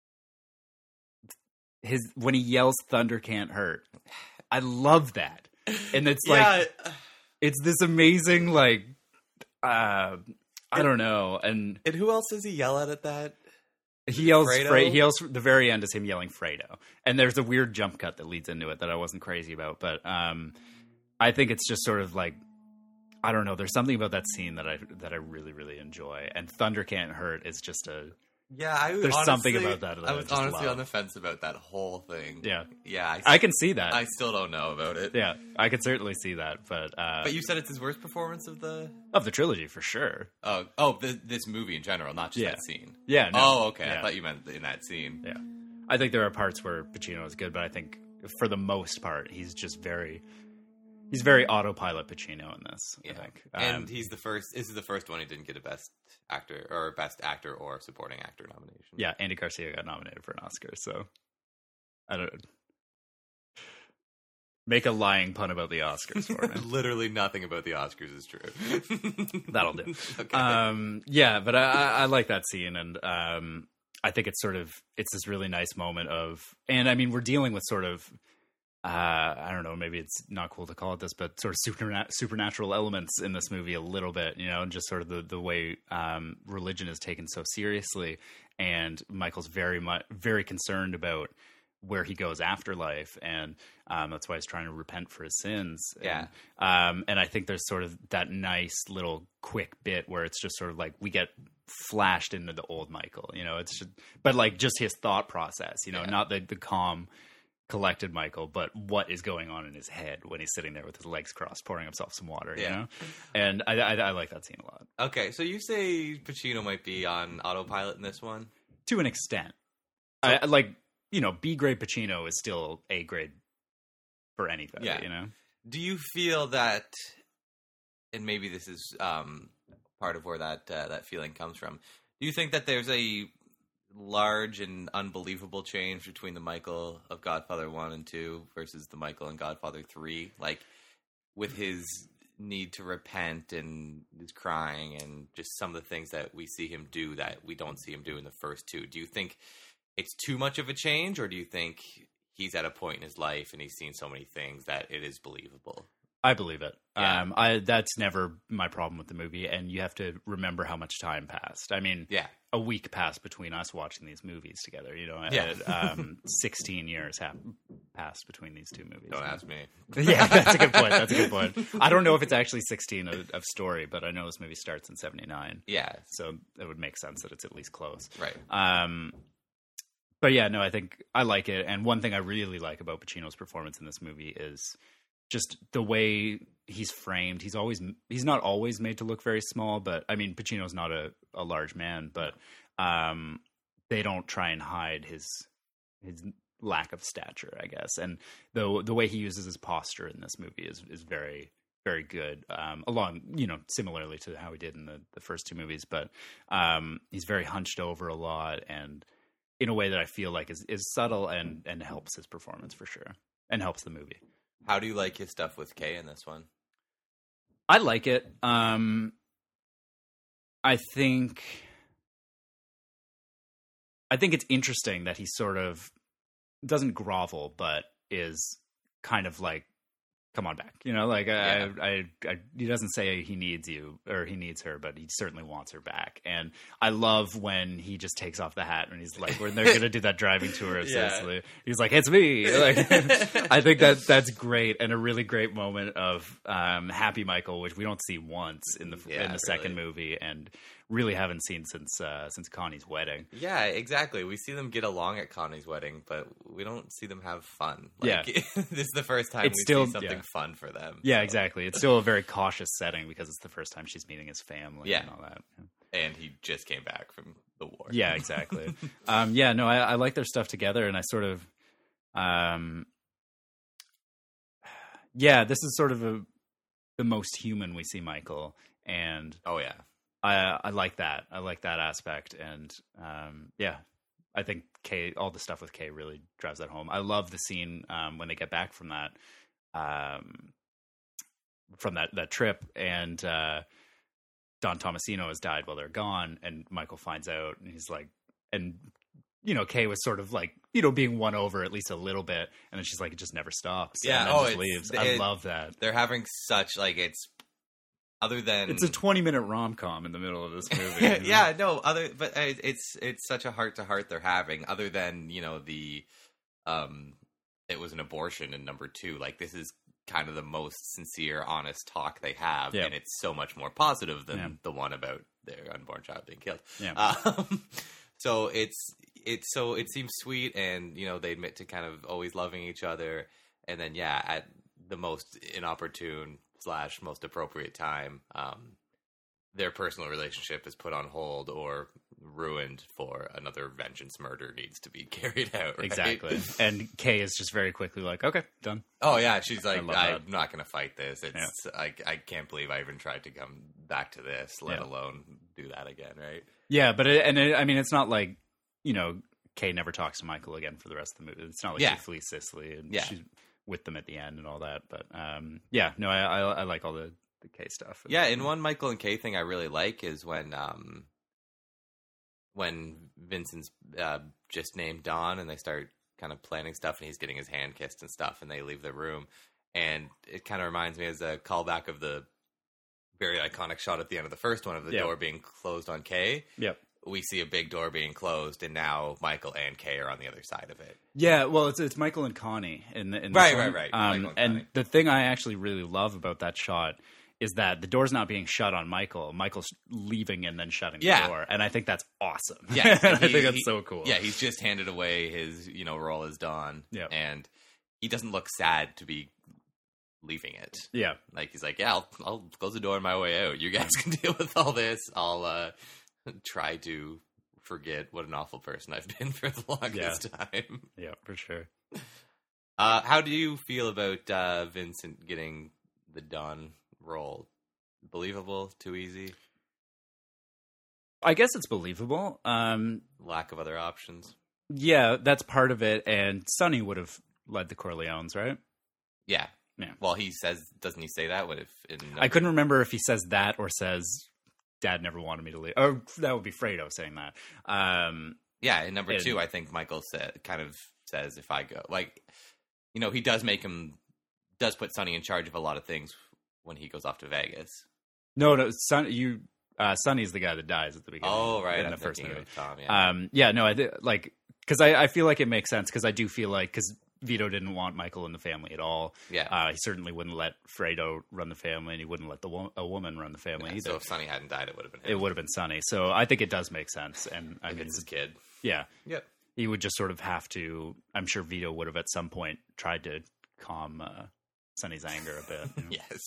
his when he yells "Thunder can't hurt," I love that. And it's like yeah. it's this amazing like uh, I don't know. And And who else does he yell at at that? he yells Fredo? Fre- he yells the very end is him yelling Fredo. And there's a weird jump cut that leads into it that I wasn't crazy about, but um, I think it's just sort of like I don't know. There's something about that scene that I that I really really enjoy. And Thunder Can't Hurt is just a Yeah, I There's honestly, something about that that I I was just honestly love. on the fence about that whole thing. yeah. Yeah, I, I can see that. I still don't know about it. yeah, I can certainly see that. But uh, But you said it's his worst performance of the of the trilogy for sure. oh oh the, this movie in general, not just Yeah. that scene. Yeah. No, Oh, okay. Yeah. I thought you meant in that scene. Yeah. I think there are parts where Pacino is good, but I think for the most part, he's just very, he's very autopilot Pacino in this. Yeah. I think, and um, he's the first. This is the first one he didn't get a best actor or best actor or supporting actor nomination. yeah, Andy Garcia got nominated for an Oscar, so I don't make a lying pun about the Oscars for me. Literally nothing about the Oscars is true. That'll do. Okay. Um, yeah, but I, I, I like that scene, and um, I think it's sort of it's this really nice moment of, and I mean, we're dealing with sort of, uh, I don't know, maybe it's not cool to call it this, but sort of superna- supernatural elements in this movie a little bit, you know, and just sort of the the way um, religion is taken so seriously, and Michael's very much very concerned about where he goes after life, and um, that's why he's trying to repent for his sins. Yeah. And, um, and I think there's sort of that nice little quick bit where it's just sort of like we get flashed into the old Michael, you know, it's just, but like just his thought process, you know, Yeah. not the, the calm, collected Michael, but what is going on in his head when he's sitting there with his legs crossed, pouring himself some water, you Yeah. know? And I, I, I like that scene a lot. Okay, so you say Pacino might be on autopilot in this one? To an extent. I, I like, you know, B grade Pacino is still A grade for anybody, Yeah. you know? Do you feel that, and maybe this is um, part of where that uh, that feeling comes from, do you think that there's a large and unbelievable change between the Michael of Godfather one and two versus the Michael in Godfather three? Like, with his need to repent and his crying and just some of the things that we see him do that we don't see him do in the first two. Do you think it's too much of a change, or do you think he's at a point in his life and he's seen so many things that it is believable? I believe it. Yeah. Um, I that's never my problem with the movie, and you have to remember how much time passed. I mean, Yeah. a week passed between us watching these movies together. You know, Yeah. and, um, sixteen years have passed between these two movies. Don't ask me. Yeah, that's a good point. That's a good point. I don't know if it's actually sixteen of, of story, but I know this movie starts in seventy-nine, Yeah, so it would make sense that it's at least close. right. Um, but yeah, no, I think I like it. And one thing I really like about Pacino's performance in this movie is just the way he's framed. He's always, he's not always made to look very small, but I mean, Pacino's not a, a large man, but um, they don't try and hide his, his lack of stature, I guess. And the, the way he uses his posture in this movie is, is very, very good. Um, along, you know, similarly to how he did in the, the first two movies, but um, he's very hunched over a lot, and in a way that I feel like is, is subtle and, and helps his performance for sure, and helps the movie. How do you like his stuff with Kay in this one? I like it. Um, I think, I think it's interesting that he sort of doesn't grovel, but is kind of like, come on back, you know, like Yeah. I, I, I, he doesn't say he needs you or he needs her, but he certainly wants her back. And I love when he just takes off the hat and he's like, when they're going to do that driving tour of Yeah. Sicily, he's like, it's me. Like, I think that that's great. And a really great moment of um, Happy Michael, which we don't see once in the, Yeah, in the second really. movie, and really haven't seen since, uh, since Connie's wedding. Yeah, exactly. We see them get along at Connie's wedding, but we don't see them have fun. Yeah. Like, this is the first time It's we still- see something yeah. fun for them. Yeah, so. exactly. It's still a very cautious setting because it's the first time she's meeting his family Yeah. and all that. And he just came back from the war. Yeah, exactly. um, yeah, no, I, I like their stuff together, and I sort of, um, yeah, this is sort of a, the most human we see Michael, and Oh, yeah. I, I like that. I like that aspect, and um, yeah, I think Kay, all the stuff with Kay really drives that home. I love the scene um, when they get back from that, um, from that that trip, and uh, Don Tomasino has died while they're gone, and Michael finds out, and he's like, and you know, Kay was sort of like, you know, being won over at least a little bit, and then she's like, it just never stops. Yeah, and then oh, just it's- leaves. it- I love that. They're having such, like, it's, other than... It's a twenty minute rom com in the middle of this movie. you know? Yeah, no, other, but uh, it's, it's such a heart-to-heart they're having, other than, you know, the, um, it was an abortion in number two. Like, this is kind of the most sincere, honest talk they have, Yeah. and it's so much more positive than Yeah. the one about their unborn child being killed. Yeah. Um, so it's it's so it seems sweet, and you know they admit to kind of always loving each other, and then yeah, at the most inopportune slash most appropriate time, um, their personal relationship is put on hold or ruined for another vengeance murder needs to be carried out. Right? Exactly. And Kay is just very quickly like, okay, done. Oh yeah, she's like, love I'm that. not going to fight this. It's I, I can't believe I even tried to come back to this, let Yeah. alone do that again, right? Yeah, but it, and it, I mean, it's not like, you know, Kay never talks to Michael again for the rest of the movie. It's not like Yeah. she flees Sicily and Yeah. she's with them at the end and all that. But um, yeah, no, I, I, I like all the, the Kay stuff. Yeah, and one Michael and Kay thing I really like is when um, when Vincent's uh, just named Don and they start kind of planning stuff and he's getting his hand kissed and stuff and they leave the room. And it kind of reminds me as a callback of the very iconic shot at the end of the first one of the Yeah. door being closed on Kay. Yep. We see a big door being closed, and now Michael and Kay are on the other side of it. Yeah, well, it's it's Michael and Connie in the in this Right, one. right, right. Um, Michael and and Connie. the thing I actually really love about that shot is that the door's not being shut on Michael. Michael's leaving and then shutting Yeah. the door, and I think that's awesome. Yeah, I he- think that's he- so cool. Yeah, he's just handed away his, you know, role as Don. Yeah. And he doesn't look sad to be leaving it. yeah, Like, he's like, yeah, I'll, I'll close the door on my way out. You guys can deal with all this. I'll uh, try to forget what an awful person I've been for the longest time. yeah, for sure. Uh, how do you feel about uh, Vincent getting the Don role? Believable? Too easy? I guess it's believable. Um, Lack of other options? yeah, that's part of it. And Sonny would have led the Corleones, right? Yeah. Yeah. Well, he says, doesn't he say that? What if in I couldn't remember if he says that or says Dad never wanted me to leave. Or that would be Fredo saying that. Um, Yeah, in number And- two, I think Michael said, kind of says, if I go, like, you know, he does make him, does put Sonny in charge of a lot of things when he goes off to Vegas. no, no, Son, you, uh, Sonny's the guy that dies at the beginning. Oh, right. in I'm the first thinking movie. of Tom, yeah. Um, yeah, no, I th- like because I, I feel like it makes sense because I do feel like because Vito didn't want Michael in the family at all. yeah. Uh, he certainly wouldn't let Fredo run the family, and he wouldn't let the wo- a woman run the family Yeah, either. so if Sonny hadn't died, it would have been him. It would have been Sonny. So I think it does make sense, and I If mean, it's his kid. yeah, Yep. he would just sort of have to. I'm sure Vito would have at some point tried to calm uh, Sonny's anger a bit. you know? Yes.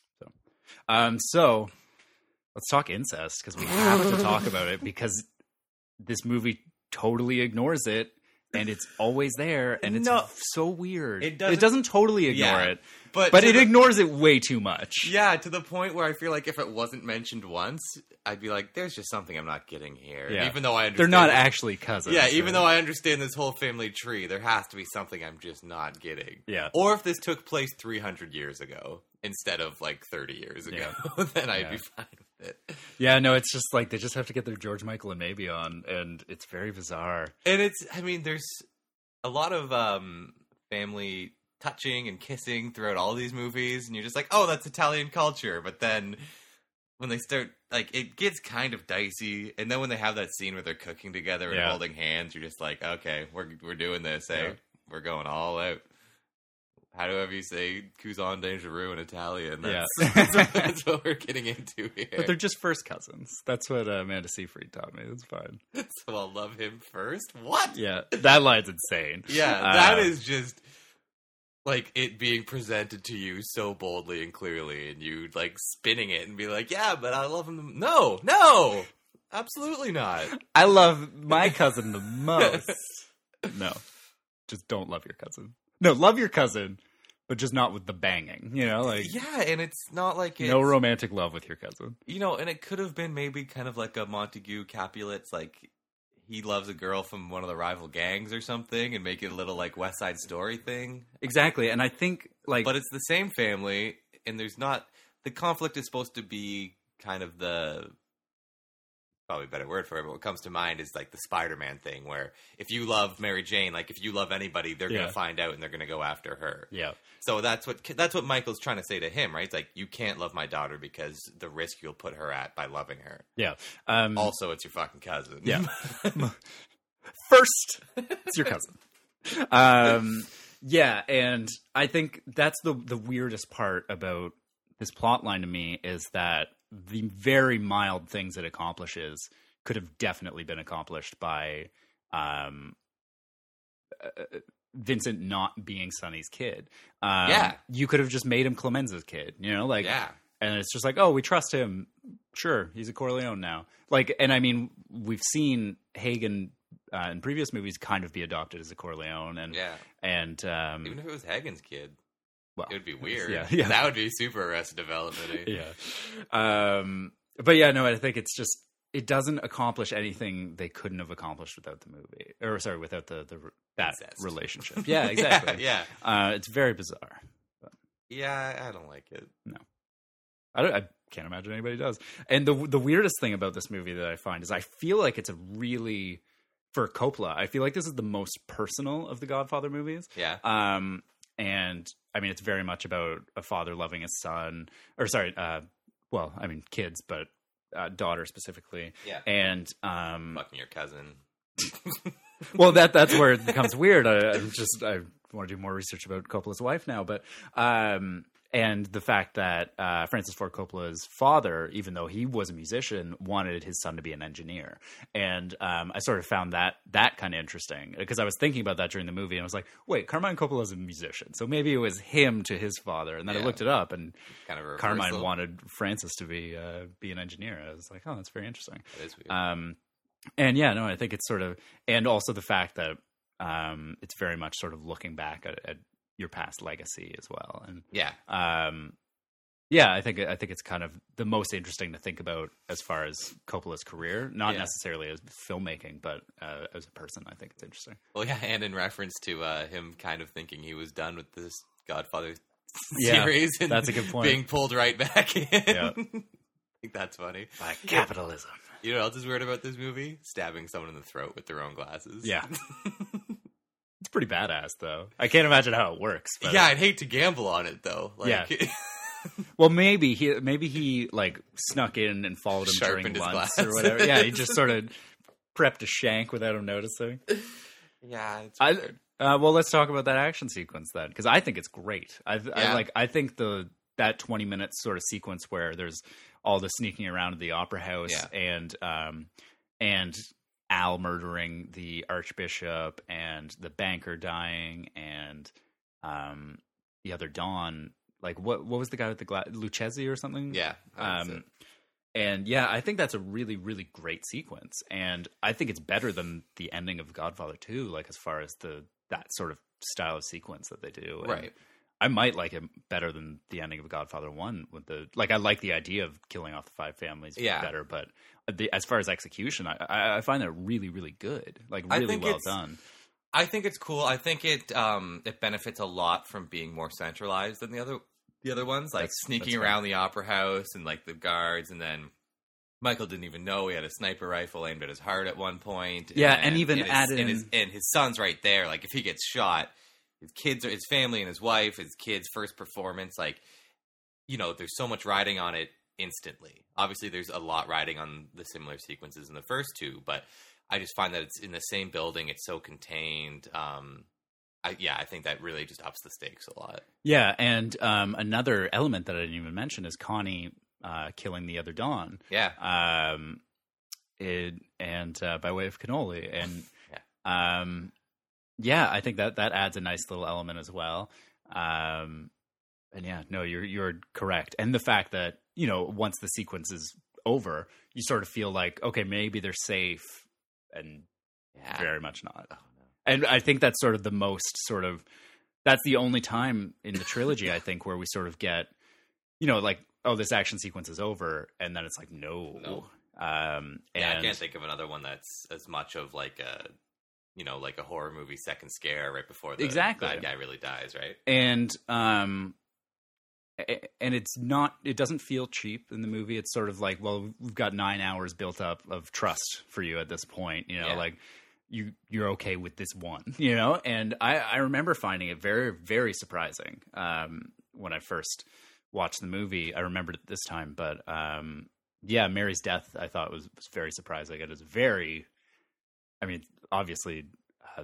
Um, so let's talk incest because we have to talk about it because this movie totally ignores it and it's always there and it's No. so weird. It It doesn't- doesn't, totally ignore Yeah. it, But, but to it the- ignores it way too much. Yeah, to the point where I feel like if it wasn't mentioned once, I'd be like, there's just something I'm not getting here. Yeah. Even though I understand. They're not this- actually cousins. Yeah, even right? though I understand this whole family tree, there has to be something I'm just not getting. Yeah. Or if this took place three hundred years ago instead of like thirty years ago, then I'd Yeah. be fine with it. Yeah, no, it's just like they just have to get their George Michael and Maybe on, and it's very bizarre. And it's, I mean, there's a lot of um, family touching and kissing throughout all these movies, and you're just like, oh, that's Italian culture. But then when they start, like, it gets kind of dicey. And then when they have that scene where they're cooking together and Yeah. holding hands, you're just like, okay, we're we're doing this, eh? Yeah. We're going all out. How do you say "Cousin dangereux" in Italian? Yeah. That's, that's, what, that's what we're getting into here. But they're just first cousins. That's what uh, Amanda Seyfried taught me. It's fine. So I'll love him first? What? Yeah, that line's insane. Yeah, that Uh, is just like it being presented to you so boldly and clearly, and you like spinning it and be like, "Yeah, but I love him." No, no, absolutely not. I love my cousin the most. No, just don't love your cousin. No, love your cousin, but just not with the banging. You know, like Yeah, and it's not like it's, no romantic love with your cousin. you know, and it could have been maybe kind of like a Montague Capulets, like he loves a girl from one of the rival gangs or something, and make it a little like West Side Story thing. Exactly, and I think like, But it's the same family, and there's not the conflict is supposed to be kind of the probably a better word for it, but what comes to mind is like the Spider-Man thing, where if you love Mary Jane, like if you love anybody, they're Yeah. gonna find out and they're gonna go after her. yeah, So that's what that's what Michael's trying to say to him, right? It's like, you can't love my daughter because the risk you'll put her at by loving her. yeah. Um, Also, it's your fucking cousin. Yeah. First, it's your cousin. Um, yeah, and I think that's the the weirdest part about this plot line to me is that the very mild things it accomplishes could have definitely been accomplished by um, uh, Vincent not being Sonny's kid. Um, Yeah. you could have just made him Clemenza's kid. You know, like Yeah. and it's just like, oh, we trust him. Sure, he's a Corleone now. Like, and I mean, we've seen Hagen uh, in previous movies kind of be adopted as a Corleone, and Yeah. and um, Even if it was Hagen's kid, well, it would be weird. Yeah, yeah. That would be super Arrested Development. yeah. Um, but yeah, no, I think it's just it doesn't accomplish anything they couldn't have accomplished without the movie, or sorry, without the the that Incest. relationship. Yeah, exactly. yeah. Uh, it's very bizarre. Yeah, I don't like it. I, don't, I can't imagine anybody does. And the the weirdest thing about this movie that I find is I feel like it's a really, for Coppola, I feel like this is the most personal of the Godfather movies. Yeah. Um, and I mean, it's very much about a father loving his son, or sorry, uh, well, I mean, kids, but uh, daughter specifically. Yeah. And um, Fucking your cousin. well, that that's where it becomes weird. I, I'm just I want to do more research about Coppola's wife now, but um, and the fact that uh, Francis Ford Coppola's father, even though he was a musician, wanted his son to be an engineer, and um, I sort of found that that kind of interesting because I was thinking about that during the movie, and I was like, wait, Carmine Coppola's a musician, so maybe it was him to his father, and then I Yeah. looked it up, and Kind of a Carmine reversal. wanted Francis to be uh, be an engineer. I was like, oh, that's very interesting. That is weird. Um, and yeah, no, I think it's sort of, and also the fact that um, it's very much sort of looking back at, at your past legacy as well. And yeah. um, yeah, I think I think it's kind of the most interesting to think about as far as Coppola's career, not Yeah. necessarily as filmmaking, but uh, as a person. I think it's interesting. Well, yeah, and in reference to uh, him kind of thinking he was done with this Godfather Yeah, series and that's a good point. being pulled right back in. Yeah. I think that's funny. By capitalism. You know what else is weird about this movie? Stabbing someone in the throat with their own glasses. Yeah. It's pretty badass, though. I can't imagine how it works. But Yeah, I'd hate to gamble on it, though. Like, Yeah. Well, maybe he maybe he like snuck in and followed him Sharpened during his lunch glass. or whatever. Yeah, he just sort of prepped a shank without him noticing. yeah, it's I weird. uh, well, let's talk about that action sequence then, because I think it's great. I, I Yeah. like I think the that twenty minutes sort of sequence where there's all the sneaking around at the opera house Yeah. and um and Al murdering the archbishop and the banker dying and um the other Don. Like what? What was the guy with the glass? Lucchesi or something? Yeah. that's Um, it. and yeah, I think that's a really, really great sequence, and I think it's better than the ending of Godfather two. Like as far as the that sort of style of sequence that they do, And Right. I might like it better than the ending of Godfather one. With the like, I like the idea of killing off the five families Yeah. better, but the, as far as execution, I, I, I find that really, really good. Like I really think well it's- done. I think it's cool. I think it um, it benefits a lot from being more centralized than the other the other ones, like That's- sneaking that's around the opera house and like the guards, and then Michael didn't even know he had a sniper rifle aimed at his heart at one point. Yeah, and even his, add and in- his, and his son's right there. Like if he gets shot, his kids, his family, and his wife, his kids' first performance. Like you know, there's so much riding on it instantly. Obviously, there's a lot riding on the similar sequences in the first two, but I just find that it's in the same building. It's so contained. Um, I, yeah, I think that really just ups the stakes a lot. Yeah, and um, another element that I didn't even mention is Connie uh, killing the other Don. Yeah. Um, it, and uh, by way of cannoli, and yeah. Um, yeah, I think that that adds a nice little element as well. Um, and yeah, no, you're you're correct, and the fact that you know once the sequence is over, you sort of feel like okay, maybe they're safe, and Yeah. very much not. Oh, no. And I think that's sort of the most sort of that's the only time in the trilogy I think where we sort of get, you know, like oh, this action sequence is over, and then it's like no. No. Um, and Yeah, I can't think of another one that's as much of like a, you know, like a horror movie second scare right before the Exactly. bad guy really dies, right? and um a- and it's not it doesn't feel cheap in the movie. It's sort of like, well, we've got nine hours built up of trust for you at this point, you know, Yeah. like you you're okay with this one, you know. And I I remember finding it very, very surprising um when I first watched the movie. I remembered it this time, but um yeah, Mary's death I thought was, was very surprising. It is very, I mean, obviously uh,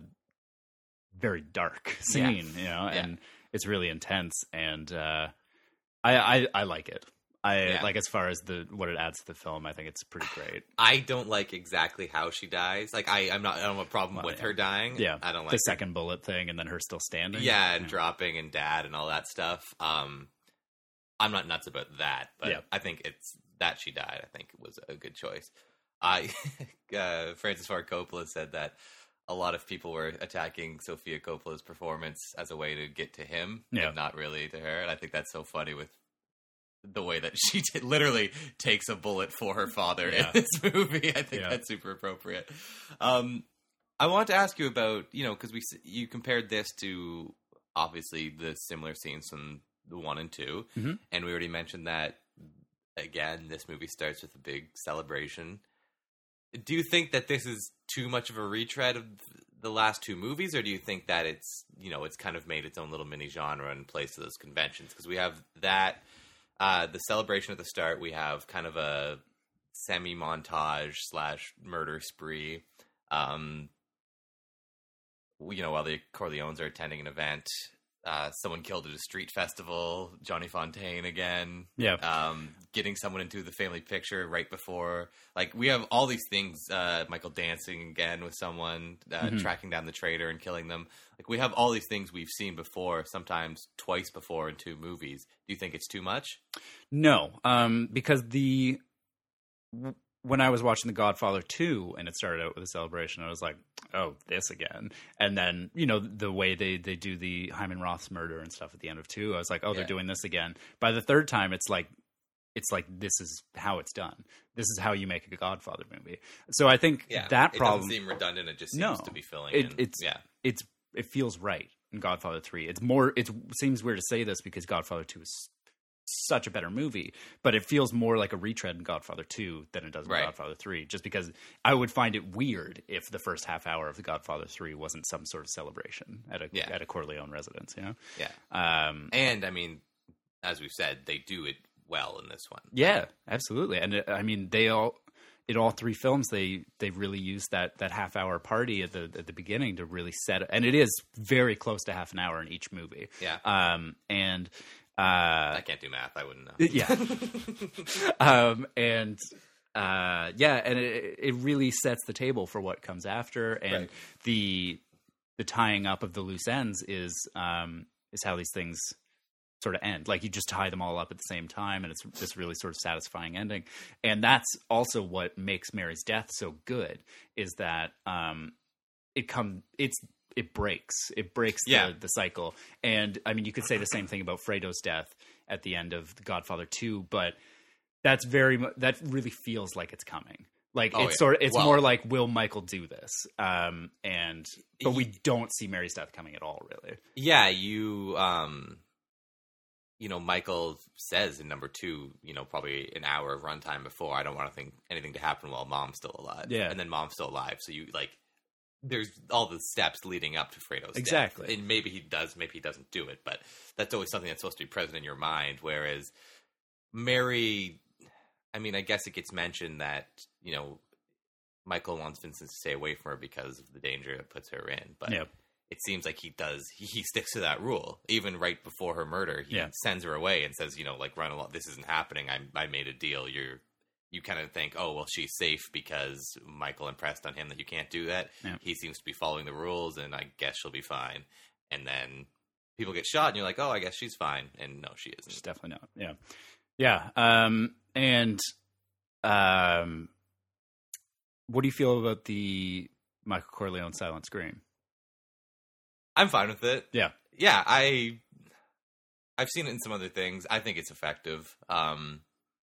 very dark scene, you know, Yeah. and it's really intense, and uh, I, I I like it. I Yeah. like as far as the what it adds to the film. I think it's pretty great. I don't like exactly how she dies. Like I, I'm not. I don't have a problem Well, with yeah. her dying. Yeah, I don't like the second bullet thing, and then her still standing. Yeah, and dropping and dad and all that stuff. Um, I'm not nuts about that, but Yeah. I think it's that she died. I think it was a good choice. I uh, Francis Ford Coppola said that a lot of people were attacking Sofia Coppola's performance as a way to get to him, Yeah. and not really to her. And I think that's so funny with the way that she did, literally takes a bullet for her father Yeah. in this movie. I think Yeah. that's super appropriate. Um, I want to ask you about, you know, because we s- you compared this to obviously the similar scenes from the one and two, Mhm. and we already mentioned that. Again, this movie starts with a big celebration. Do you think that this is too much of a retread of the last two movies, or do you think that it's, you know, it's kind of made its own little mini genre and plays to those conventions? Because we have that, uh, the celebration at the start, we have kind of a semi-montage slash murder spree. Um, you know, while the Corleones are attending an event, uh, someone killed at a street festival, Johnny Fontaine again. Yeah. Um, getting someone into the family picture right before, like, we have all these things, uh, Michael dancing again with someone, uh, Mhm. tracking down the traitor and killing them. Like, we have all these things we've seen before, sometimes twice before in two movies. Do you think it's too much? No, um, because the w- when I was watching The Godfather two and it started out with a celebration, I was like, "Oh, this again!" And then, you know, the way they they do the Hyman Roth's murder and stuff at the end of two, I was like, "Oh, they're Yeah. doing this again." By the third time, it's like it's like this is how it's done. This is how you make a Godfather movie. So I think that it problem doesn't seem redundant. It just seems No. to be filling it, in. it's yeah. it's it feels right in Godfather three. It's more. It seems weird to say this because Godfather two is such a better movie, but it feels more like a retread in Godfather two than it does in Right. Godfather three. Just because I would find it weird if the first half hour of the Godfather three wasn't some sort of celebration at a Yeah. at a Corleone residence. You know, Yeah. um, And I mean, as we've said, they do it well in this one. yeah, absolutely. And it, I mean, they all in all three films they they really use that that half hour party at the at the beginning to really set it, and it is very close to half an hour in each movie. Yeah. Um, and uh, I can't do math. I wouldn't know. yeah. um, and uh, yeah, and it, it really sets the table for what comes after, and Right. the the tying up of the loose ends is um, is how these things sort of end. Like you just tie them all up at the same time, and it's this really sort of satisfying ending. And that's also what makes Mary's death so good, is that um, it come it's it breaks it breaks Yeah. the, the cycle. And I mean, you could say the same thing about Fredo's death at the end of The Godfather two, but that's very mu- that really feels like it's coming. Like Oh, it's yeah. sort of it's Well- more like, will Michael do this? Um, and but we don't see Mary's death coming at all, really. Yeah, you, um, you know, Michael says in number two, you know, probably an hour of runtime before, I don't want to think anything to happen while mom's still alive. Yeah. And then mom's still alive. So you, like, there's all the steps leading up to Fredo's Exactly. death. And maybe he does, maybe he doesn't do it, but that's always something that's supposed to be present in your mind. Whereas Mary, I mean, I guess it gets mentioned that, you know, Michael wants Vincent to stay away from her because of the danger it puts her in. But Yeah. it seems like he does, he, he sticks to that rule. Even right before her murder, he Yeah. sends her away and says, you know, like, run along, this isn't happening. I, I made a deal. You're, you kind of think, oh, well, she's safe because Michael impressed on him that you can't do that. Yeah. He seems to be following the rules, and I guess she'll be fine. And then people get shot, and you're like, oh, I guess she's fine. And no, she isn't. She's definitely not. Yeah. Yeah. Um, and um, what do you feel about the Michael Corleone silent scream? I'm fine with it. Yeah. Yeah, I I've seen it in some other things. I think it's effective. Um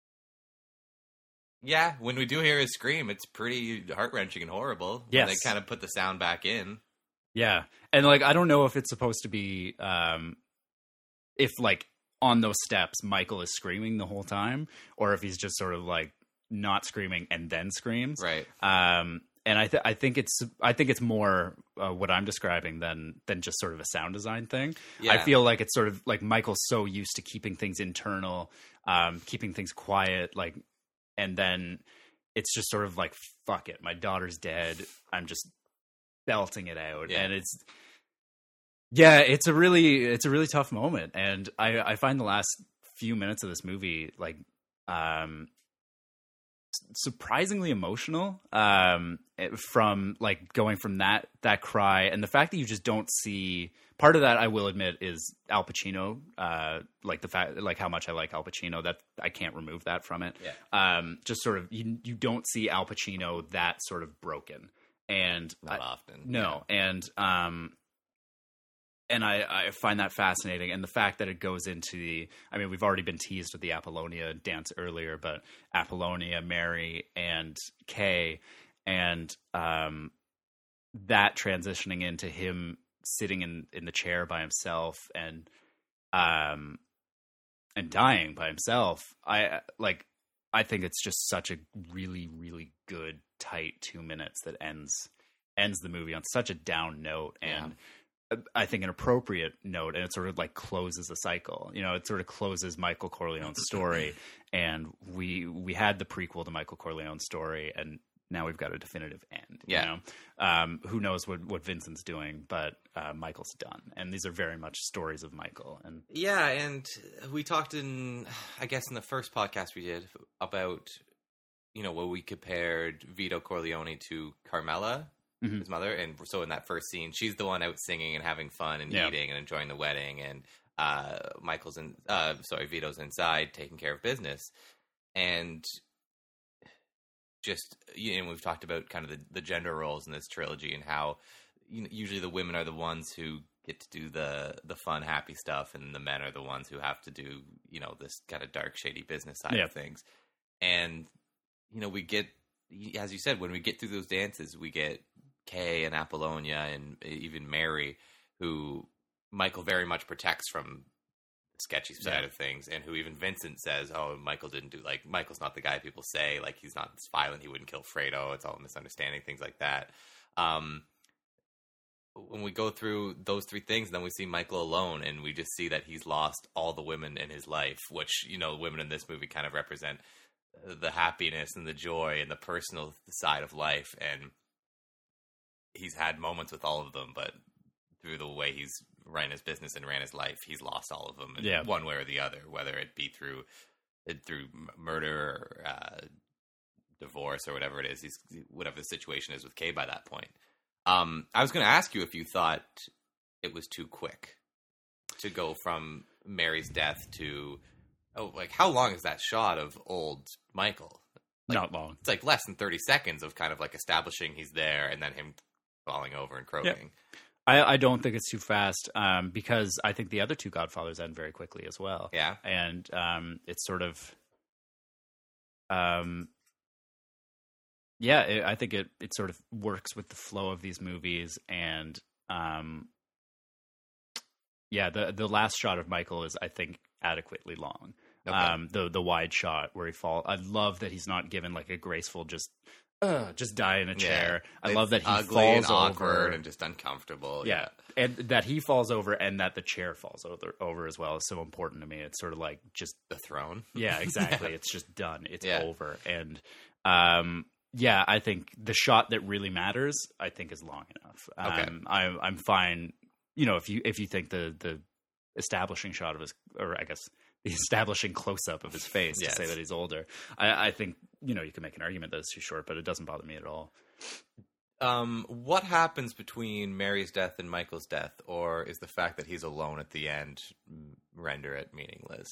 Yeah, when we do hear his scream, it's pretty heart-wrenching and horrible. Yes. When they kind of put the sound back in. Yeah. And like, I don't know if it's supposed to be, um, if like on those steps, Michael is screaming the whole time, or if he's just sort of like not screaming and then screams. Right. Um, and I, th- I think it's, I think it's more uh, what I'm describing than, than just sort of a sound design thing. Yeah. I feel like it's sort of like Michael's so used to keeping things internal, um, keeping things quiet, like, and then it's just sort of like, fuck it, my daughter's dead. I'm just belting it out. Yeah. And it's, yeah, it's a really, it's a really tough moment. And I, I find the last few minutes of this movie, like, um, surprisingly emotional. Um, from like going from that that cry, and the fact that you just don't see part of that, I will admit, is Al Pacino. Uh, like the fact, like how much I like Al Pacino, that I can't remove that from it. Yeah. Um, just sort of you you don't see Al Pacino that sort of broken, and Not I, often. no, and um. And I, I find that fascinating. And the fact that it goes into the, I mean, we've already been teased with the Apollonia dance earlier, but Apollonia, Mary, and Kay, and um, that transitioning into him sitting in, in the chair by himself and um, and dying by himself. I like, I think it's just such a really, really good, tight two minutes that ends ends the movie on such a down note. And I think an appropriate note, and it sort of like closes a cycle. You know, it sort of closes Michael Corleone's story, and we we had the prequel to Michael Corleone's story, and now we've got a definitive end. Yeah. You know? Um, who knows what, what Vincent's doing, but uh, Michael's done, and these are very much stories of Michael. And Yeah, and we talked in, I guess, in the first podcast we did about, you know, where we compared Vito Corleone to Carmela. Mhm. His mother, and so in that first scene, she's the one out singing and having fun and Yeah. eating and enjoying the wedding, and uh, Michael's in, uh, sorry, Vito's inside taking care of business, and just, you know, we've talked about kind of the, the gender roles in this trilogy and how, you know, usually the women are the ones who get to do the the fun, happy stuff, and the men are the ones who have to do, you know, this kind of dark, shady business side Yeah. of things, and you know, we get, as you said, when we get through those dances, we get Kay and Apollonia and even Mary, who Michael very much protects from the sketchy side Yeah. of things, and who even Vincent says, oh, Michael didn't do, like, Michael's not the guy people say, like, he's not this violent, he wouldn't kill Fredo, it's all a misunderstanding, things like that. Um, when we go through those three things, then we see Michael alone, and we just see that he's lost all the women in his life, which, you know, women in this movie kind of represent the happiness and the joy and the personal side of life, and he's had moments with all of them, but through the way he's ran his business and ran his life, he's lost all of them in Yeah. one way or the other, whether it be through through murder or uh, divorce or whatever it is, he's, whatever the situation is with Kay by that point. Um, I was going to ask you if you thought it was too quick to go from Mary's death to, oh, like, how long is that shot of old Michael? Like, not long. it's like less than thirty seconds of kind of like establishing he's there and then him falling over and croaking. I, I don't think it's too fast, um, because I think the other two Godfathers end very quickly as well. Yeah. And um, it's sort of, um, yeah, it, I think it, it sort of works with the flow of these movies. And um, yeah, the the last shot of Michael is, I think, adequately long. Okay. Um, the the wide shot where he falls. I love that he's not given like a graceful just uh, just die in a chair. I It's love that he ugly falls and awkward over and just uncomfortable. yeah. And that he falls over and that the chair falls over, over as well is so important to me. It's sort of like just The throne. yeah, exactly. It's just done. It's Yeah. over. And um, yeah, I think the shot that really matters, I think, is long enough. Okay. Um, I, I'm fine. You know, if you if you think the the establishing shot of his, or I guess the establishing close up of his face Yes. to say that he's older, I, I think, you know, you can make an argument that it's too short, but it doesn't bother me at all. Um, what happens between Mary's death and Michael's death, or is the fact that he's alone at the end render it meaningless?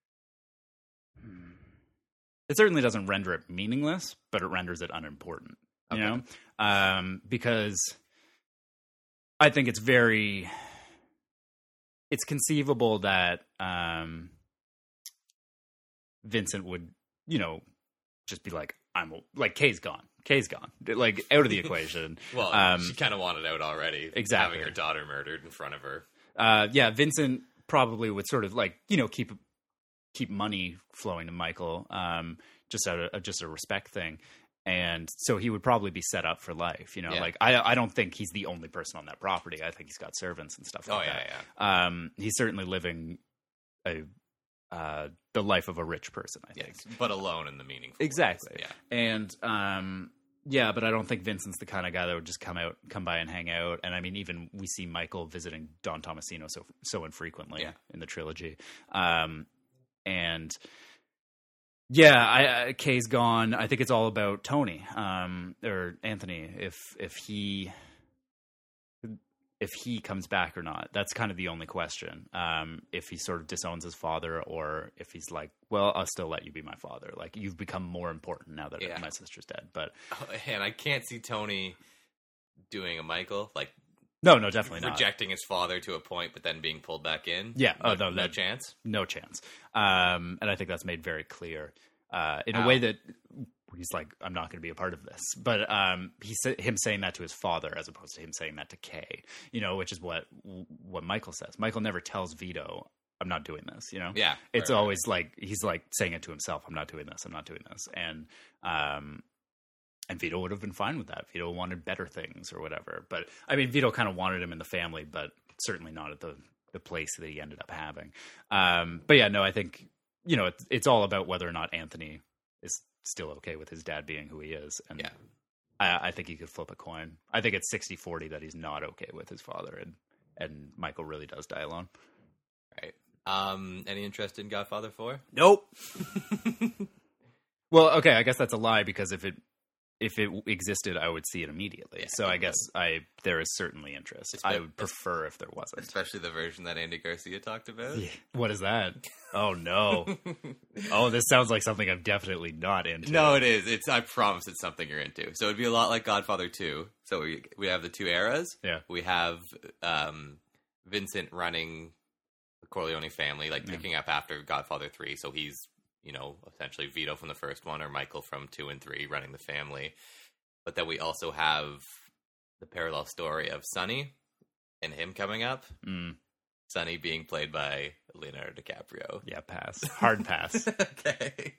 It certainly doesn't render it meaningless, but it renders it unimportant. You Okay. know, um, because I think it's very, it's conceivable that um, Vincent would, you know, just be like, "I'm like Kay's gone, Kay's gone, like out of the equation." Well, Um, she kind of wanted out already. Exactly. Having her daughter murdered in front of her. Uh, yeah, Vincent probably would sort of like, you know, keep keep money flowing to Michael, um, just out of just a respect thing. And so he would probably be set up for life, you know. Yeah. Like I, I don't think he's the only person on that property. I think he's got servants and stuff Oh, like yeah, that. yeah. Um, he's certainly living a uh, the life of a rich person, I think. Yes, but alone in the meaningful Exactly. ways. Yeah. And um, yeah, but I don't think Vincent's the kind of guy that would just come out, come by and hang out. And I mean, even we see Michael visiting Don Tomasino so so infrequently Yeah. in the trilogy. Um, and Yeah, I, I, Kay's gone. I think it's all about Tony um, or Anthony. If if he if he comes back or not, that's kind of the only question. Um, if he sort of disowns his father, or if he's like, well, I'll still let you be my father. Like, you've become more important now that Yeah. my sister's dead. But Oh, and I can't see Tony doing a Michael, like no, no, definitely not. rejecting his father to a point, but then being pulled back in. Yeah. no, Oh, no, no that- chance. No chance. Um, and I think that's made very clear uh, in a Wow. way that he's like, I'm not going to be a part of this. But um, he said him saying that to his father as opposed to him saying that to Kay, you know, which is what what Michael says. Michael never tells Vito, I'm not doing this, you know? Yeah, It's right, right. always like, he's like saying it to himself. I'm not doing this. I'm not doing this. And, um, and Vito would have been fine with that. Vito wanted better things or whatever. But I mean, Vito kind of wanted him in the family, but certainly not at the, the place that he ended up having. Um, but yeah, no, I think, you know, it's, it's all about whether or not Anthony is still okay with his dad being who he is. And Yeah. I, I think he could flip a coin. I think it's sixty forty that he's not okay with his father, and, and Michael really does die alone. Right. Um, any interest in Godfather four? Nope. Well, okay, I guess that's a lie, because if it if it existed, I would see it immediately. Yeah, so I you guess I there is certainly interest. It's I been- would prefer if there wasn't. Especially the version that Andy Garcia talked about. Yeah. What is that? Oh no! Oh, this sounds like something I'm definitely not into. No, it is. It's. I promise it's something you're into. So it'd be a lot like Godfather two. So we we have the two eras. Yeah. We have um, Vincent running the Corleone family, like Yeah. picking up after Godfather three. So he's, you know, essentially Vito from the first one, or Michael from two and three running the family. But then we also have the parallel story of Sonny and him coming up. Mm, Sonny being played by Leonardo DiCaprio. yeah, pass. Hard pass. Okay.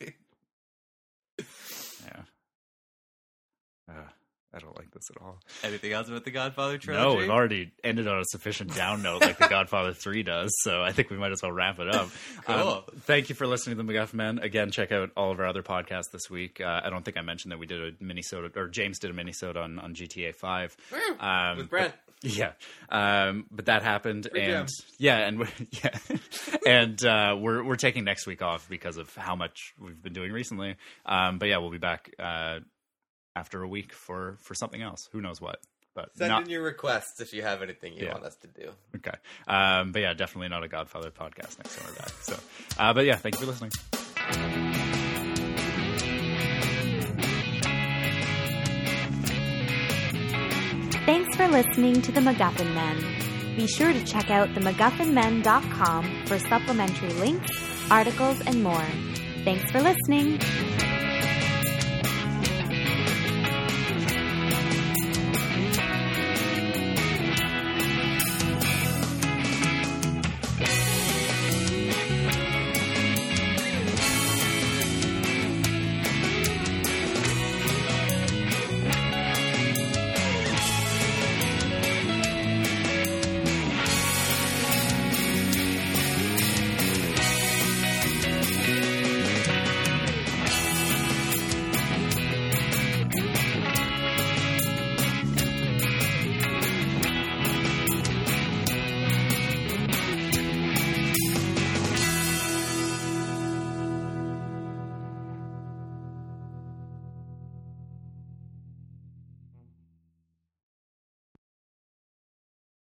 Yeah. Uh, I don't like this at all. Anything else about the Godfather trilogy? No, we've already ended on a sufficient down note like The Godfather three does, so I think we might as well wrap it up. Cool. Um, thank you for listening to The MacGuffin Men. Again, check out all of our other podcasts this week. Uh, I don't think I mentioned that we did a mini-sode, or James did a mini-sode on, on G T A five. Um, With Brent. but- yeah. Um, but that happened, Great and job. yeah, and we're, yeah, and uh, we're we're taking next week off because of how much we've been doing recently. Um, but yeah, we'll be back uh, after a week for, for something else. Who knows what? But Send not in your requests if you have anything you Yeah. want us to do. okay. Um, but yeah, definitely not a Godfather podcast next time we're back. So, uh, but yeah, thank you for listening. Thanks for listening to The MacGuffin Men. Be sure to check out the MacGuffin Men dot com for supplementary links, articles, and more. Thanks for listening.